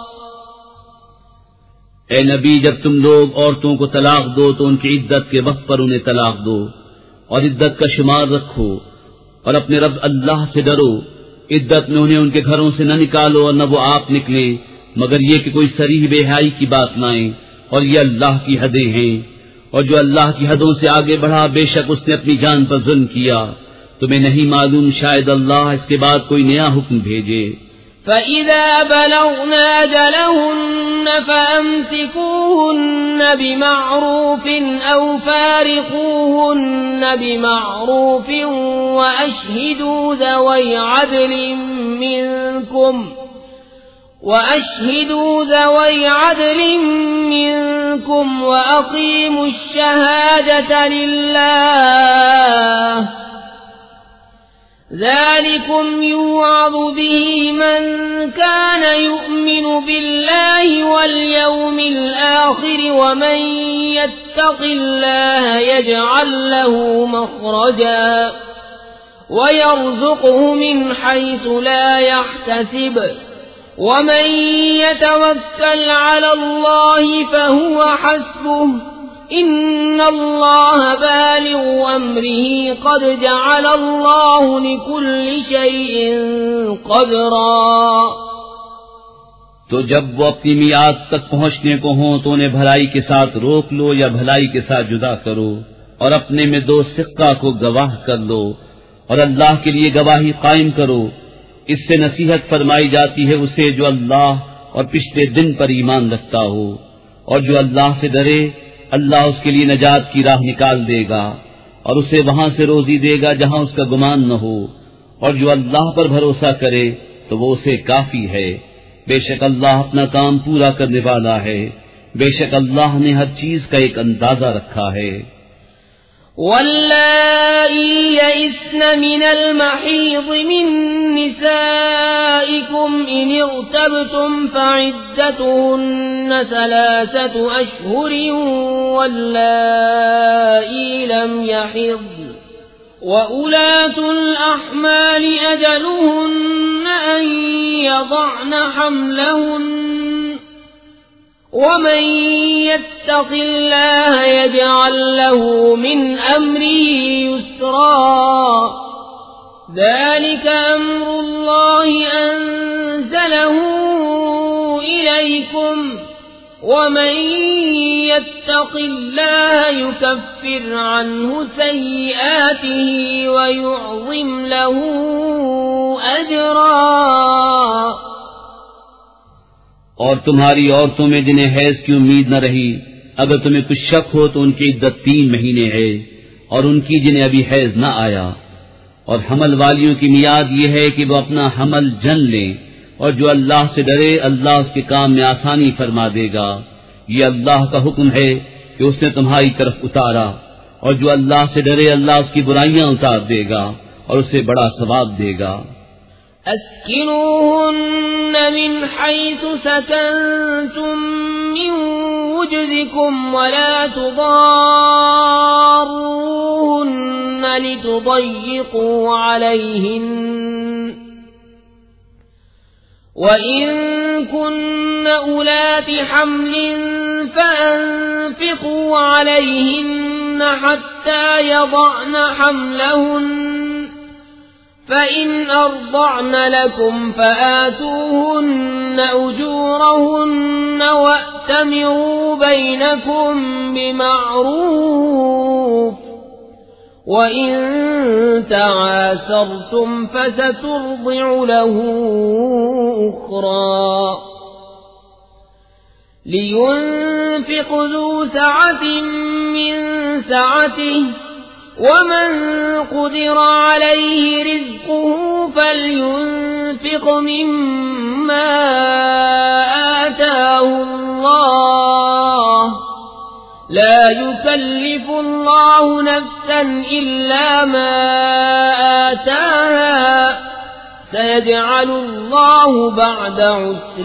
اے نبی جب تم لوگ عورتوں کو طلاق دو تو ان کی عدت کے وقت پر انہیں طلاق دو اور عدت کا شمار رکھو اور اپنے رب اللہ سے ڈرو. عدت میں انہیں ان کے گھروں سے نہ نکالو اور نہ وہ آپ نکلے مگر یہ کہ کوئی صریح بے حیائی کی بات نہ آئے، اور یہ اللہ کی حدیں ہیں، اور جو اللہ کی حدوں سے آگے بڑھا بے شک اس نے اپنی جان پر ظلم کیا. تمہیں نہیں معلوم شاید اللہ اس کے بعد کوئی نیا حکم بھیجے. فَإِذَا بَلَغْنَا أَجَلَهُنَّ فَأَمْسِكُوهُنَّ بِمَعْرُوفٍ أَوْ فَارِقُوهُنَّ بِمَعْرُوفٍ وَأَشْهِدُوا ذَوَيْ عَدْلٍ مِّنكُمْ وَأَشْهِدُوا ذَوَيْ عَدْلٍ مِّنكُمْ وَأَقِيمُوا الشَّهَادَةَ لِلَّهِ ذَلِكُمْ يُوعَظُ بِهِ مَن كَانَ يُؤْمِنُ بِاللَّهِ وَالْيَوْمِ الْآخِرِ وَمَن يَتَّقِ اللَّهَ يَجْعَل لَّهُ مَخْرَجًا وَيَرْزُقْهُ مِنْ حَيْثُ لَا يَحْتَسِبُ وَمَن يَتَوَكَّلْ عَلَى اللَّهِ فَهُوَ حَسْبُهُ إِنَّ اللَّهَ بَالِغُ أَمْرِهِ قَدْ جَعَلَ اللَّهُ لِكُلِّ شَيْءٍ قَدْرًا. تو جب وہ اپنی میعاد تک پہنچنے کو ہوں تو انہیں بھلائی کے ساتھ روک لو یا بھلائی کے ساتھ جدا کرو، اور اپنے میں دو سکہ کو گواہ کر لو اور اللہ کے لیے گواہی قائم کرو. اس سے نصیحت فرمائی جاتی ہے اسے جو اللہ اور پچھلے دن پر ایمان رکھتا ہو، اور جو اللہ سے ڈرے اللہ اس کے لیے نجات کی راہ نکال دے گا اور اسے وہاں سے روزی دے گا جہاں اس کا گمان نہ ہو، اور جو اللہ پر بھروسہ کرے تو وہ اسے کافی ہے. بے شک اللہ اپنا کام پورا کرنے والا ہے، بے شک اللہ نے ہر چیز کا ایک اندازہ رکھا ہے. واللائي يئسن من المحيض من نسائكم إن ارتبتم فعدتهن ثلاثة أشهر واللائي لم يحضن وأولاة الأحمال أجلهن أن يضعن حملهن ومن يتق الله يجعل له من أمره يسرا. ذلك أمر الله أنزله إليكم ومن يتق الله يكفر عنه سيئاته ويعظم له أجرا. اور تمہاری عورتوں میں جنہیں حیض کی امید نہ رہی اگر تمہیں کچھ شک ہو تو ان کی عدت تین مہینے ہے، اور ان کی جنہیں ابھی حیض نہ آیا، اور حمل والیوں کی میعاد یہ ہے کہ وہ اپنا حمل جن لیں، اور جو اللہ سے ڈرے اللہ اس کے کام میں آسانی فرما دے گا۔ یہ اللہ کا حکم ہے کہ اس نے تمہاری طرف اتارا، اور جو اللہ سے ڈرے اللہ اس کی برائیاں اتار دے گا اور اسے بڑا ثواب دے گا۔ اسکنوہن من حیث سکنتم من وجدکم ولا تضاروہن لتضیقوا علیہن وَإِن كُنَّ أُولَاتِ حَمْلٍ فَأَنفِقُوا عَلَيْهِنَّ حَتَّى يَضَعْنَ حَمْلَهُنَّ فَإِنْ أَرْضَعْنَ لَكُمْ فَآتُوهُنَّ أُجُورَهُنَّ وَأْتَمِرُوا بَيْنَكُمْ بِمَعْرُوفٍ وَإِن تَعَاسَرْتُمْ فَسَتُرْضِعُ لَهُ أُخْرَى لِيُنْفِقْ ذُو سَعَةٍ مِّن سَعَتِهِ وَمَن قُدِرَ عَلَيْهِ رِزْقُهُ فَلْيُنْفِقْ مِمَّا آتَاهُ اللَّهُ لا يكلف الله نفسا إلا ما آتاها سيجعل الله بعد عسر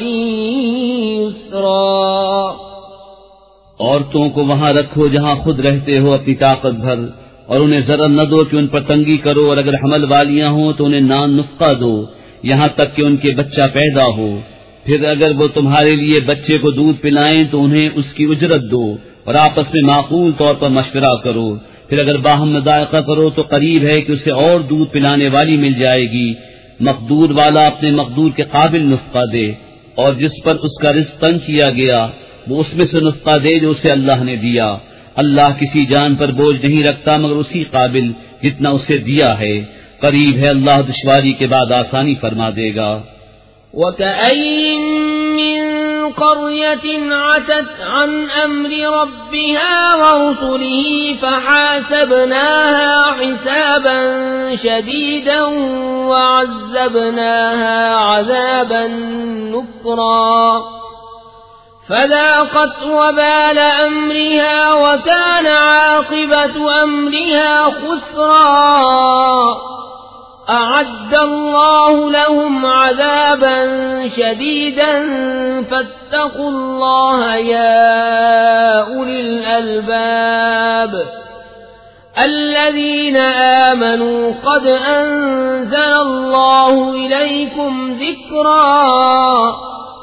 يسرا۔ عورتوں کو وہاں رکھو جہاں خود رہتے ہو اپنی طاقت بھر، اور انہیں ضرر نہ دو کہ ان پر تنگی کرو، اور اگر حمل والیاں ہوں تو انہیں نان نفقہ دو یہاں تک کہ ان کے بچہ پیدا ہو۔ پھر اگر وہ تمہارے لیے بچے کو دودھ پلائیں تو انہیں اس کی اجرت دو، اور آپس میں معقول طور پر مشورہ کرو۔ پھر اگر باہم مذائقہ کرو تو قریب ہے کہ اسے اور دودھ پلانے والی مل جائے گی۔ مقدور والا اپنے مقدور کے قابل نفقہ دے، اور جس پر اس کا رزق تنگ کیا گیا وہ اس میں سے نفقہ دے جو اسے اللہ نے دیا۔ اللہ کسی جان پر بوجھ نہیں رکھتا مگر اسی قابل جتنا اسے دیا ہے۔ قریب ہے اللہ دشواری کے بعد آسانی فرما دے گا۔ وَكَأَيِّن مِّن قَرْيَةٍ عَتَتْ عَنْ أَمْرِ رَبِّهَا وَرُسُلِهِ فَحَاسَبْنَاهَا حِسَابًا شَدِيدًا وَعَذَّبْنَاهَا عَذَابًا نُكْرًا فَذَاقَتْ وَبَالَ أَمْرِهَا وَكَانَ عَاقِبَةُ أَمْرِهَا خُسْرًا۔ أعد الله لهم عذابا شديدا فاتقوا الله يا أولي الألباب الذين آمنوا قد أنزل الله إليكم ذكرا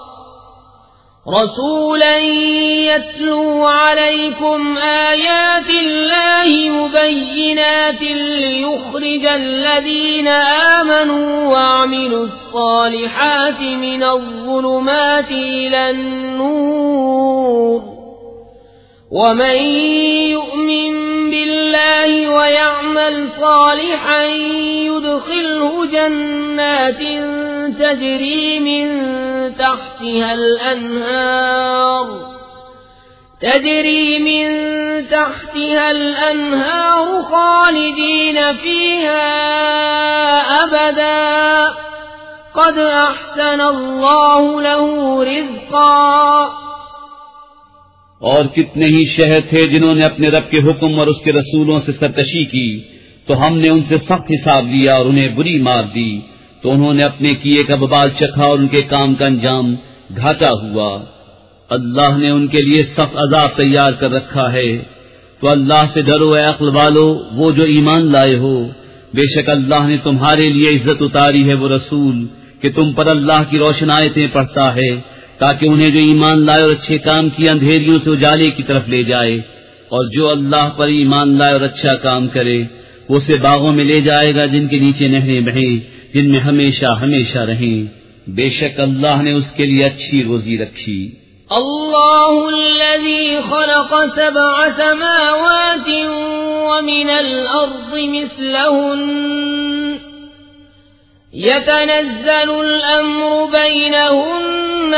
رسولا يتلو عليكم آيات الله مبينات ليخرج الذين آمنوا وعملوا الصالحات من الظلمات إلى النور ومن يؤمن بالله ويعمل صالحا يدخله جنات تجري من تحتها الأنهار تجري من تحتها الأنهار خالدين فيها أبدا قد أحسن الله له رزقا۔ اور کتنے ہی شہر تھے جنہوں نے اپنے رب کے حکم اور اس کے رسولوں سے سرکشی کی تو ہم نے ان سے سخت حساب لیا اور انہیں بری مار دی، تو انہوں نے اپنے کیے کا وبال چکھا اور ان کے کام کا انجام گھاٹا ہوا۔ اللہ نے ان کے لیے سخت عذاب تیار کر رکھا ہے، تو اللہ سے ڈرو اے عقل والو، وہ جو ایمان لائے ہو۔ بے شک اللہ نے تمہارے لیے عزت اتاری ہے وہ رسول کہ تم پر اللہ کی روشن آیتیں پڑھتا ہے، تاکہ انہیں جو ایمان لائے اور اچھے کام کیے اندھیریوں سے اجالے کی طرف لے جائے، اور جو اللہ پر ایمان لائے اور اچھا کام کرے وہ اسے باغوں میں لے جائے گا جن کے نیچے نہریں بہیں، جن میں ہمیشہ ہمیشہ رہیں۔ بے شک اللہ نے اس کے لیے اچھی روزی رکھی۔ اللہ الذي خلق سبع سماوات ومن الأرض مثلهن يتنزل الأمر بينهن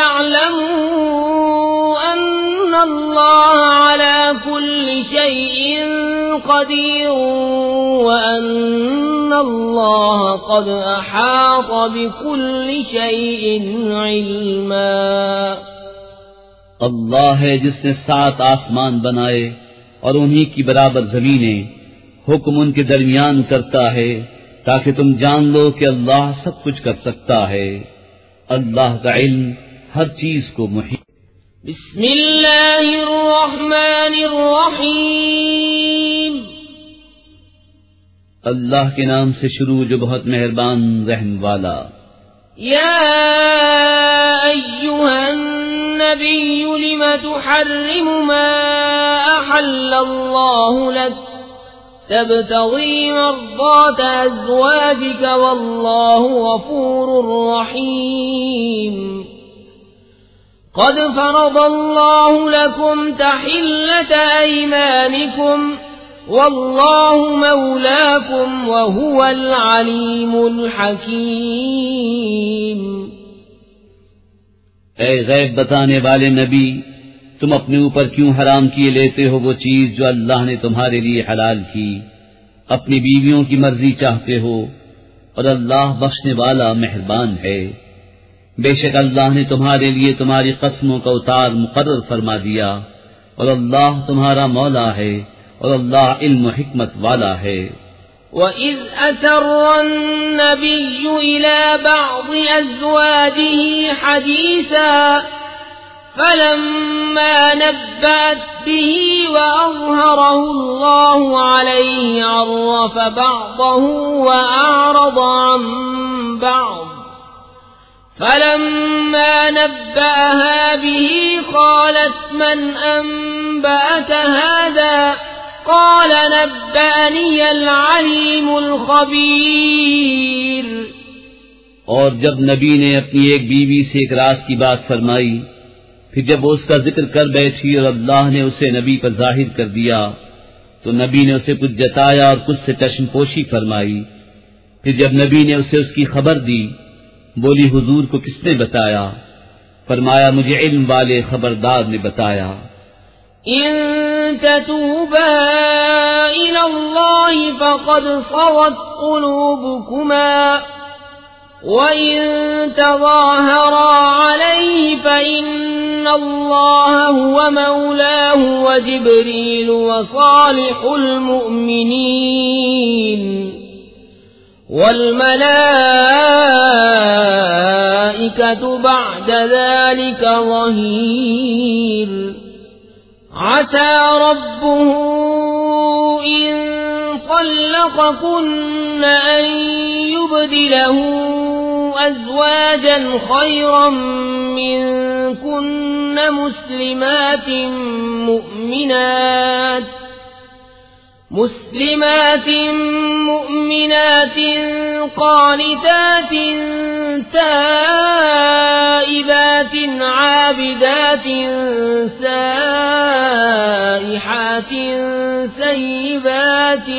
لتعلموا أن الله على كل شيء قدير وأن اللہ قد احاط بكل شيء علما. اللہ ہے جس نے سات آسمان بنائے اور انہی کی برابر زمینیں، حکم ان کے درمیان کرتا ہے تاکہ تم جان لو کہ اللہ سب کچھ کر سکتا ہے. اللہ کا علم ہر چیز کو محیط. بسم اللہ الرحمن الرحیم. اللہ کے نام سے شروع جو بہت مہربان رحم والا. یا ایھا النبی لم تحرم ما احل اللہ لک تبتغی مرضات ازواجک واللہ غفور رحیم. قد فرض الله لكم تحلة أيمانكم والله مولاكم وهو العليم الحكيم. اے غیب بتانے والے نبی، تم اپنے اوپر کیوں حرام کیے لیتے ہو وہ چیز جو اللہ نے تمہارے لیے حلال کی؟ اپنی بیویوں کی مرضی چاہتے ہو اور اللہ بخشنے والا مہربان ہے. بے شک اللہ نے تمہارے لیے تمہاری قسموں کا اتار مقرر فرما دیا اور اللہ تمہارا مولا ہے اور اللہ علم و حکمت والا ہے. وَإِذْ أَسَرَّ النَّبِيُّ إِلَى بَعْضِ أَزْوَاجِهِ حَدِيثًا فَلَمَّا نَبَّأَتْ بِهِ وَأَظْهَرَهُ اللَّهُ عَلَيْهِ عَرَّفَ بَعْضَهُ وَأَعْرَضَ عَن بَعْضٍ فَلَمَّا نَبَّأَهَا بِهِ قَالَتْ مَنْ أَنبَأَكَ هَذَا قَالَ نَبَّأَنِيَ الْعَلِيمُ الْخَبِيرُ. اور جب نبی نے اپنی ایک بیوی سے ایک راز کی بات فرمائی، پھر جب وہ اس کا ذکر کر بیٹھی اور اللہ نے اسے نبی پر ظاہر کر دیا تو نبی نے اسے کچھ جتایا اور کچھ سے چشم پوشی فرمائی. پھر جب نبی نے اسے اس کی خبر دی، بولی حضور کو کس نے بتایا؟ فرمایا مجھے علم والے خبردار نے بتایا. ان تتوبا الى اللہ فقد صغت قلوبكما وان تظاہرا علیہ فإن اللہ هو مولاه وجبریل وصالح المؤمنین والملائكة بعد ذلك ظهير. عسى ربه إن طلقكن أن يبدله أزواجا خيرا منكن مسلمات مؤمنات مسلمات مؤمنات قانتات تائبات عابدات سائحات سيبات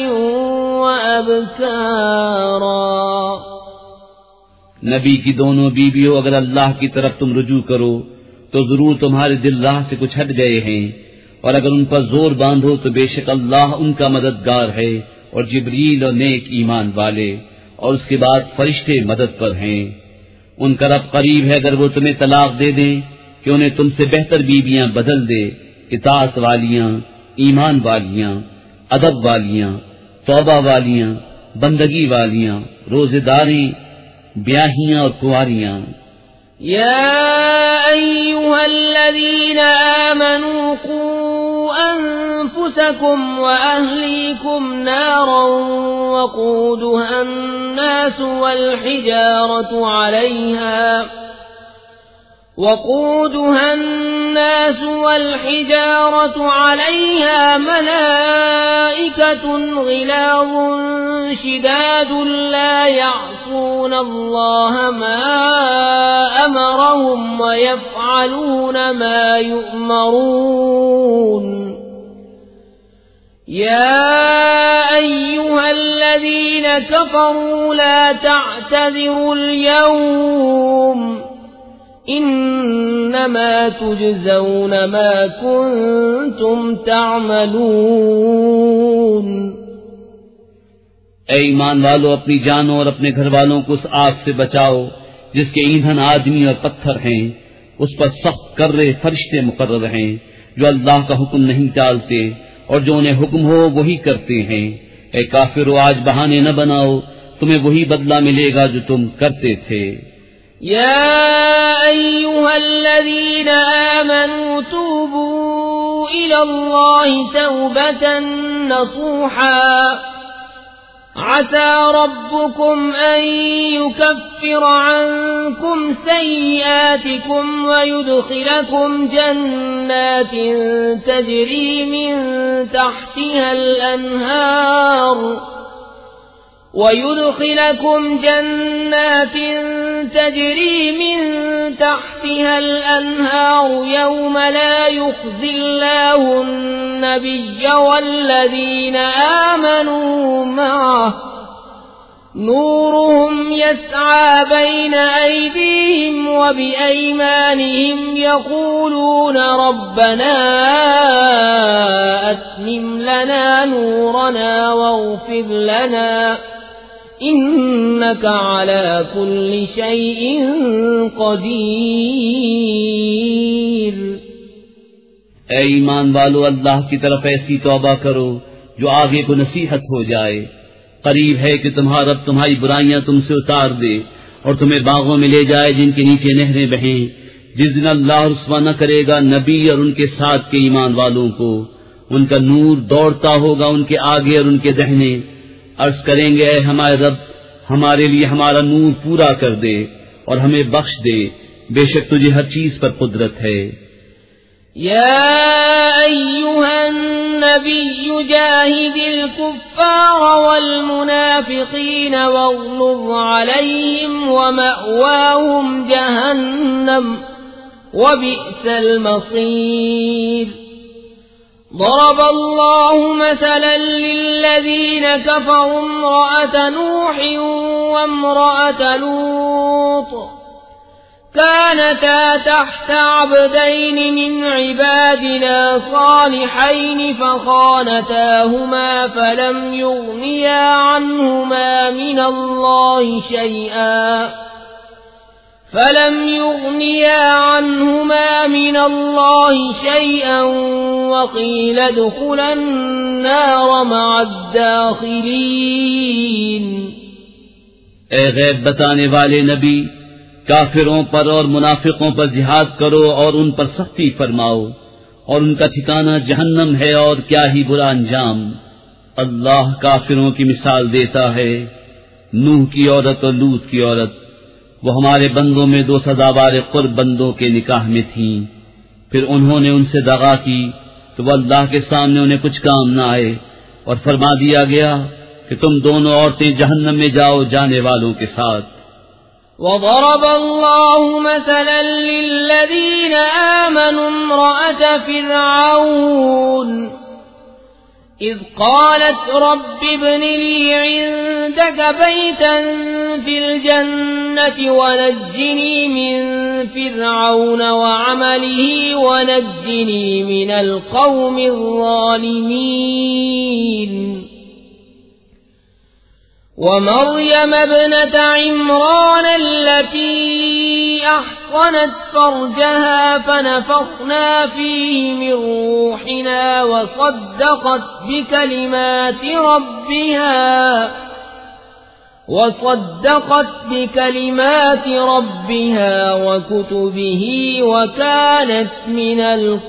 وأبكارا. نبی کی دونوں بیویوں اگر اللہ کی طرف تم رجوع کرو تو ضرور تمہارے دل راہ سے کچھ ہٹ گئے ہیں، اور اگر ان پر زور باندھو تو بے شک اللہ ان کا مددگار ہے اور جبریل اور نیک ایمان والے، اور اس کے بعد فرشتے مدد پر ہیں. ان کا رب قریب ہے اگر وہ تمہیں طلاق دے دیں کہ انہیں تم سے بہتر بیویاں بدل دے، اطاعت والیاں، ایمان والیاں، ادب والیاں، توبہ والیاں، بندگی والیاں، روزے داریں، بیاہیاں اور کنواریاں. يا أيها الذين آمنوا قوا أنفسكم وأهليكم نارا وقودها الناس والحجارة عليها وقودها الناس والحجارة عليها ملائكة غلاظ شداد لا يعصون الله ما أمرهم ويفعلون ما يؤمرون. يا أيها الذين كفروا لا تعتذروا اليوم انما تجزون ما كنتم تعملون. اے ایمان والو، اپنی جانوں اور اپنے گھر والوں کو اس آگ سے بچاؤ جس کے ایندھن آدمی اور پتھر ہیں، اس پر سخت کرے فرشتے مقرر ہیں جو اللہ کا حکم نہیں ٹالتے اور جو انہیں حکم ہو وہی کرتے ہیں۔ اے کافرو، آج بہانے نہ بناؤ، تمہیں وہی بدلہ ملے گا جو تم کرتے تھے۔ يا أيها الذين آمنوا توبوا إلى الله توبة نصوحا عسى ربكم أن يكفر عنكم سيئاتكم ويدخلكم جنات تجري من تحتها الأنهار ويدخلكم جنات تجري من تحتها الأنهار يوم لا يخزي الله النبي والذين آمنوا معه نورهم يسعى بين أيديهم وبأيمانهم يقولون ربنا أتمم لنا نورنا واغفر لنا إنك على كل شيء قدير۔ اے ایمان والو، اللہ کی طرف ایسی توبہ کرو جو آگے کو نصیحت ہو جائے۔ قریب ہے کہ تمہارا رب تمہاری برائیاں تم سے اتار دے اور تمہیں باغوں میں لے جائے جن کے نیچے نہریں بہیں، جس دن اللہ رسوا نہ کرے گا نبی اور ان کے ساتھ کے ایمان والوں کو۔ ان کا نور دوڑتا ہوگا ان کے آگے اور ان کے دہنے۔ عرض کریں گے، اے ہمارے رب، ہمارے لیے ہمارا نور پورا کر دے اور ہمیں بخش دے، بے شک تجھے ہر چیز پر قدرت ہے۔ يا أيها النبي جاهد الكفار والمنافقين واغلظ عليهم ومأواهم جهنم وبئس المصير۔ ضرب الله مثلا للذين كفروا امرأة نوح وامرأة لوط كانتا تحت عبدين من عبادنا صالحين فخانتاهما فلم يغنيا عنهما من الله شيئا فلم يغنيا عنهما من الله شيئا وقيل ادخلا النار مع الداخلين۔ اے غیب بتانے والے نبی، کافروں پر اور منافقوں پر جہاد کرو اور ان پر سختی فرماؤ، اور ان کا ٹھکانہ جہنم ہے اور کیا ہی برا انجام۔ اللہ کافروں کی مثال دیتا ہے، نوح کی عورت اور لوط کی عورت، وہ ہمارے بندوں میں دو سزاوار قرب بندوں کے نکاح میں تھیں، پھر انہوں نے ان سے دغا کی تو وہ اللہ کے سامنے انہیں کچھ کام نہ آئے، اور فرما دیا گیا کہ تم دونوں عورتیں جہنم میں جاؤ جانے والوں کے ساتھ۔ وضرب الله مثلا للذين آمنوا امرأة فرعون إذ قالت رب ابن لي عندك بيتا في الجنة ونجني من فرعون وعمله ونجني من القوم الظالمين۔ ومريم ابنة عمران التي أحصنت فرجها فنفخنا فيه من روحنا وصدقت بكلمات ربها وصدقت بكلمات ربها وكتبه وكانت من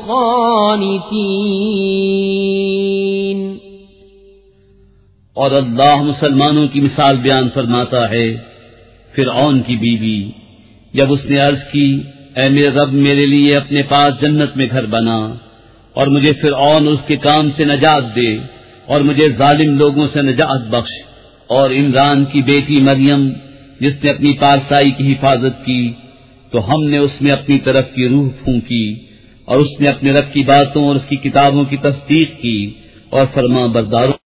القانتين۔ اور اللہ مسلمانوں کی مثال بیان فرماتا ہے، فرعون کی بیوی، جب اس نے عرض کی، اے میرے رب، میرے لیے اپنے پاس جنت میں گھر بنا اور مجھے فرعون اور اس کے کام سے نجات دے اور مجھے ظالم لوگوں سے نجات بخش۔ اور عمران کی بیٹی مریم جس نے اپنی پارسائی کی حفاظت کی تو ہم نے اس میں اپنی طرف کی روح پھونکی اور اس نے اپنے رب کی باتوں اور اس کی کتابوں کی تصدیق کی اور فرما برداروں